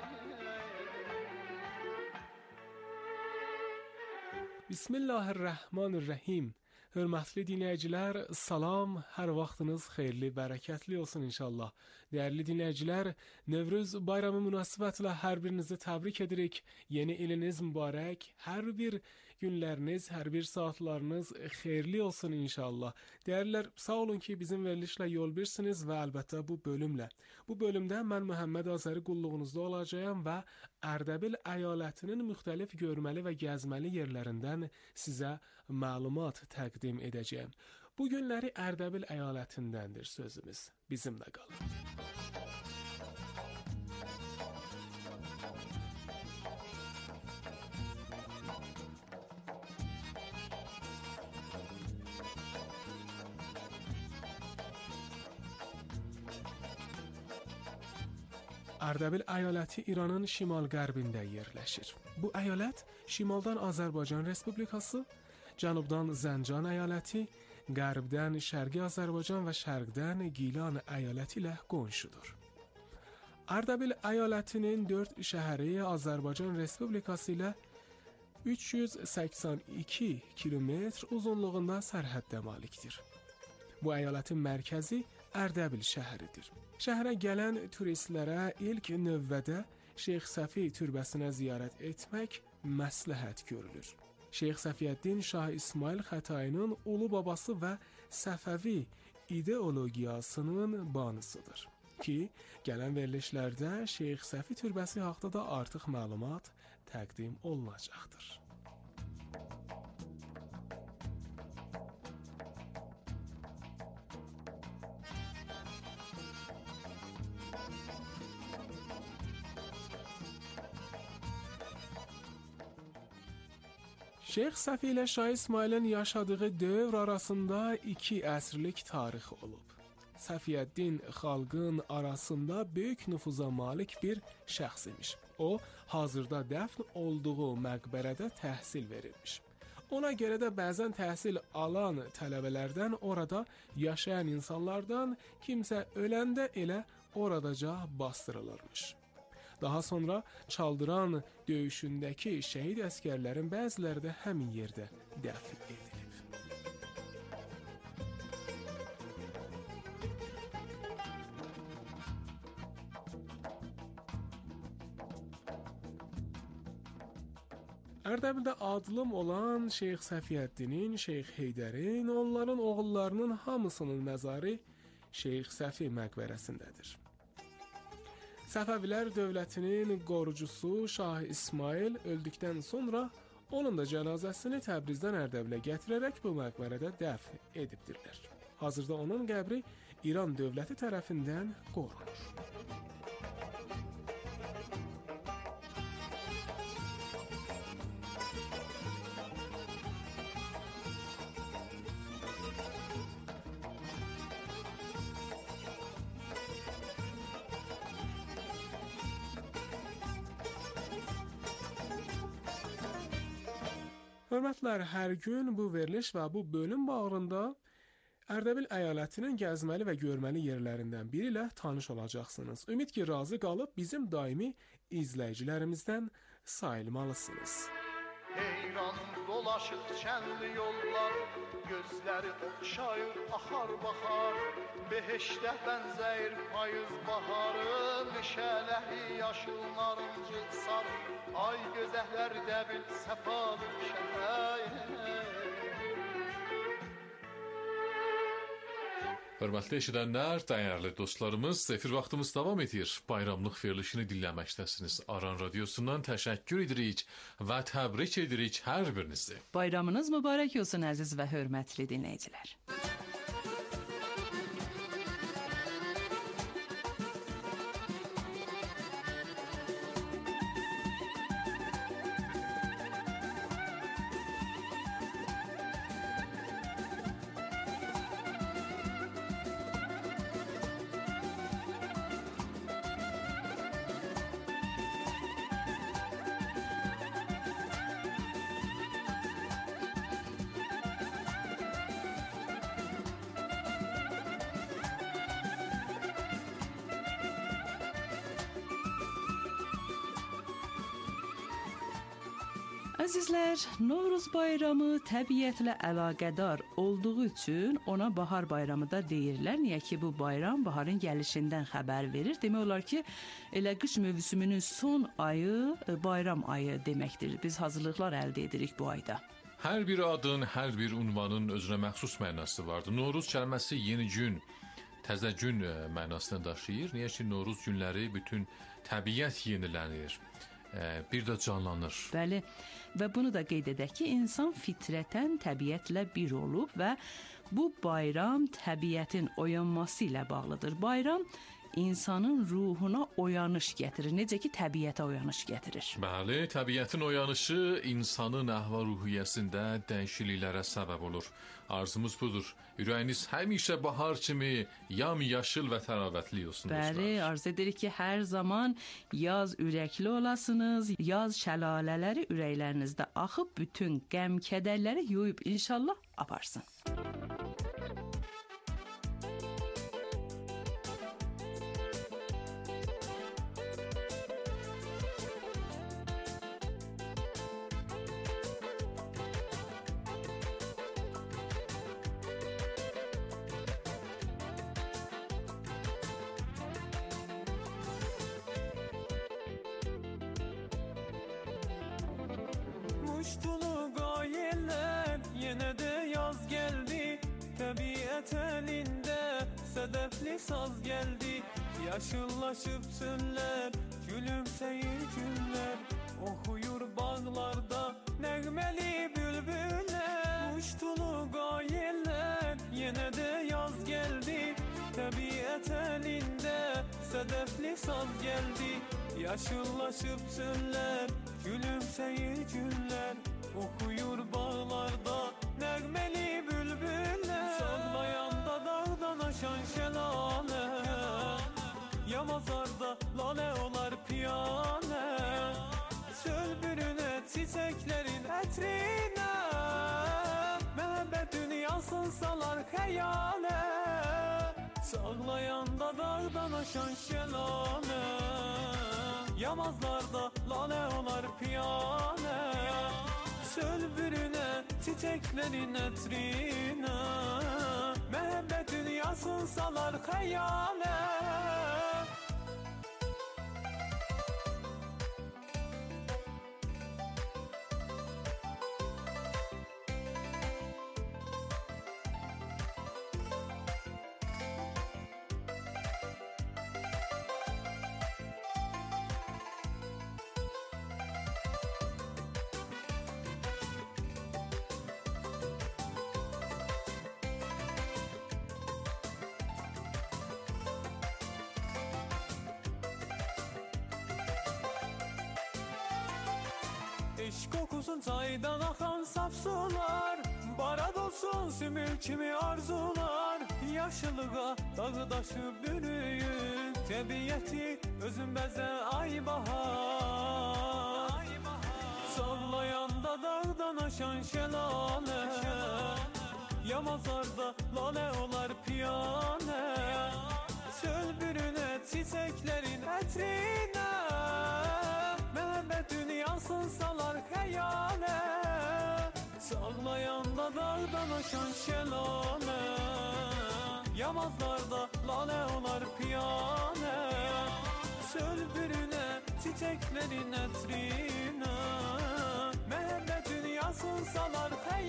Speaker 3: Bismillahirrahmanirrahim. Hörmətli dinləyicilər, salam, hər vaxtınız xeyirli, bərəkətli olsun inşallah. Dəyərli dinləyicilər, Nevruz bayramı münasibətilə hər birinizi təbrik edirik. Yeni iliniz mübarək, hər bir günləriniz, hər bir saatlarınız xeyirli olsun inşallah. Dəyərlilər, sağ olun ki, bizim verilişlə yol birsiniz və əlbəttə bu bölümlə. Bu bölümdə mən Məhəmməd Azəri qulluğunuzda olacağam və Ərdəbil əyalətinin müxtəlif görməli və gəzməli yerlərindən sizə məlumat təqdim edəcəyəm. Bu günləri Ərdəbil əyalətindəndir sözümüz. Bizimlə qalın. Ərdəbil əyaləti İranın şimal-qərbində yerləşir. Bu əyalət şimaldan Azərbaycan Respublikası, cənubdan Zəncan əyaləti, qərbdən Şərqi Azərbaycan və şərqdən Gilan əyaləti ilə qonşudur. Ərdəbil əyalətinin 4 şəhəri Azərbaycan Respublikası ilə 382 kilometr uzunluğunda sərhəddə malikdir. Bu əyalətin mərkəzi Ərdəbil şəhəridir. Şəhərə gələn turistlərə ilk növbədə Şeyx Səfi türbəsinə ziyarət etmək məsləhət görülür. Şeyx Səfiyyəddin Şah İsmail Xətainin ulu babası və Səfəvi ideologiyasının banısıdır ki, gələn verilişlərdə Şeyx Səfi türbəsi haqqında da artıq məlumat təqdim olunacaqdır. Şeyx Səfi ilə Şah İsmailin yaşadığı dövr arasında 2 əsrlik tarix olub. Səfiyyəddin xalqın arasında böyük nüfuza malik bir şəxs imiş. O, hazırda dəfn olduğu məqbərədə təhsil verilmiş. Ona görə də bəzən təhsil alan tələbələrdən orada yaşayan insanlardan kimsə öləndə elə oradaca bastırılırmış. Daha sonra Çaldıran döyüşündəki şəhid əskərlərin bəziləri də həmin yerdə dəfn edilib. Ərdəbildə adlım olan Şeyx Səfiyyəddinin, Şeyx Heydərin, onların oğullarının hamısının məzarı Şeyx Səfi məqbərəsindədir. Səfəvilər dövlətinin qorucusu Şah İsmail öldükdən sonra onun da cənazəsini Təbrizdən Ərdəbilə gətirərək bu məqbərədə dəfn edibdirlər. Hazırda onun qəbri İran dövləti tərəfindən qorunur. Hörmətlər, hər gün bu veriliş və bu bölüm bağrında Ərdəbil əyalətinin gəzməli və görməli yerlərindən biri ilə tanış olacaqsınız. Ümid ki, razı qalıb bizim daimi izləyicilərimizdən sayılmalısınız.
Speaker 6: Heyranım dolaşır şənli yollar, gözləri oxşayır, axar baxar. Beheşdə bənzəyir payız baharı, meşələri yaşıl narıncı sarı. Ay gözəhlər dəbil səfalı şəhər.
Speaker 10: Hörmətli eşidənlər, dəyərli dostlarımız, efir vaxtımız davam edir. Bayramlıq verilişini dinləməkdəsiniz. Aran Radiosundan təşəkkür edirik və təbrik edirik hər birinizi.
Speaker 4: Bayramınız mübarək olsun əziz və hörmətli dinləyicilər. Əzizlər, Novruz bayramı təbiətlə əlaqədar olduğu üçün ona bahar bayramı da deyirlər. Niyə ki, bu bayram baharın gəlişindən xəbər verir. Demək olar ki, elə qış mövsümünün son ayı bayram ayı deməkdir. Biz hazırlıqlar əldə edirik bu ayda.
Speaker 10: Hər bir adın, hər bir unvanın özünə məxsus mənası vardır. Novruz kəlməsi yeni gün, təzə gün mənasını daşıyır. Niyə ki, Novruz günləri bütün təbiət yenilənir, bir də canlanır.
Speaker 4: Bəli, və bunu da qeyd edək ki, insan fitrətən təbiətlə bir olub və bu bayram təbiətin oyanması ilə bağlıdır. Bayram insanın ruhuna oyanış gətirir, necə ki, təbiətə oyanış gətirir.
Speaker 10: Bəli, təbiətin oyanışı insanın əhval-ruhiyyəsində dəyişikliklərə səbəb olur. Arzumuz budur. Ürəyiniz həmişə bahar kimi yamyaşıl və təravətli olsun.
Speaker 4: Bəli, arzu edirik ki, hər zaman yaz ürəkli olasınız, yaz şəlalələri ürəklərinizdə axıb bütün qəm-kədərləri yuyub inşallah aparsın.
Speaker 12: Muştulu gayeler, yine de yaz geldi. Tabiat elinde sedefli saz geldi. Yaşıllaşıp süller, gülümseyir güller. Okuyur bağlarda nəğmeli bülbüller. Muştulu gayeler, yine de yaz geldi. Tabiat elinde sedefli saz geldi. Yaşıllaşıp süller, gülümseyir güller. Okuyur bağlarda nəğmeli bülbüller. Sağlayanda dağdan aşan şelale, Yamazarda lale olar piyane. Sölbürüne çiçeklerin ətrine, Məhəbbət dünyasın salar xəyale. Sağlayanda dağdan aşan şelale, Yamazlarda lale olar piyane. Sölbürüne çiçeklerin ətrine, Məhəbbət dünyasın salar xəyale. Eşk kokusun çaydan akan saf sular, Barad olsun sümül kimi arzular. Yaşılığa dağı daşı bürüyün, Təbiəti özün bəzə ay bahar. Sağlayanda dağdan aşan şelale, Yamazlarda lale olar piyane, çöl bürüne çiçeklerin ətrine, məhəbbət dünyasın salar xəyale, çağlayanda dağdan aşan şelale. Yamazlarda lale olar piyane, çöl bürüne çiçeklerin ətrine, məhəbbət dünyasın salar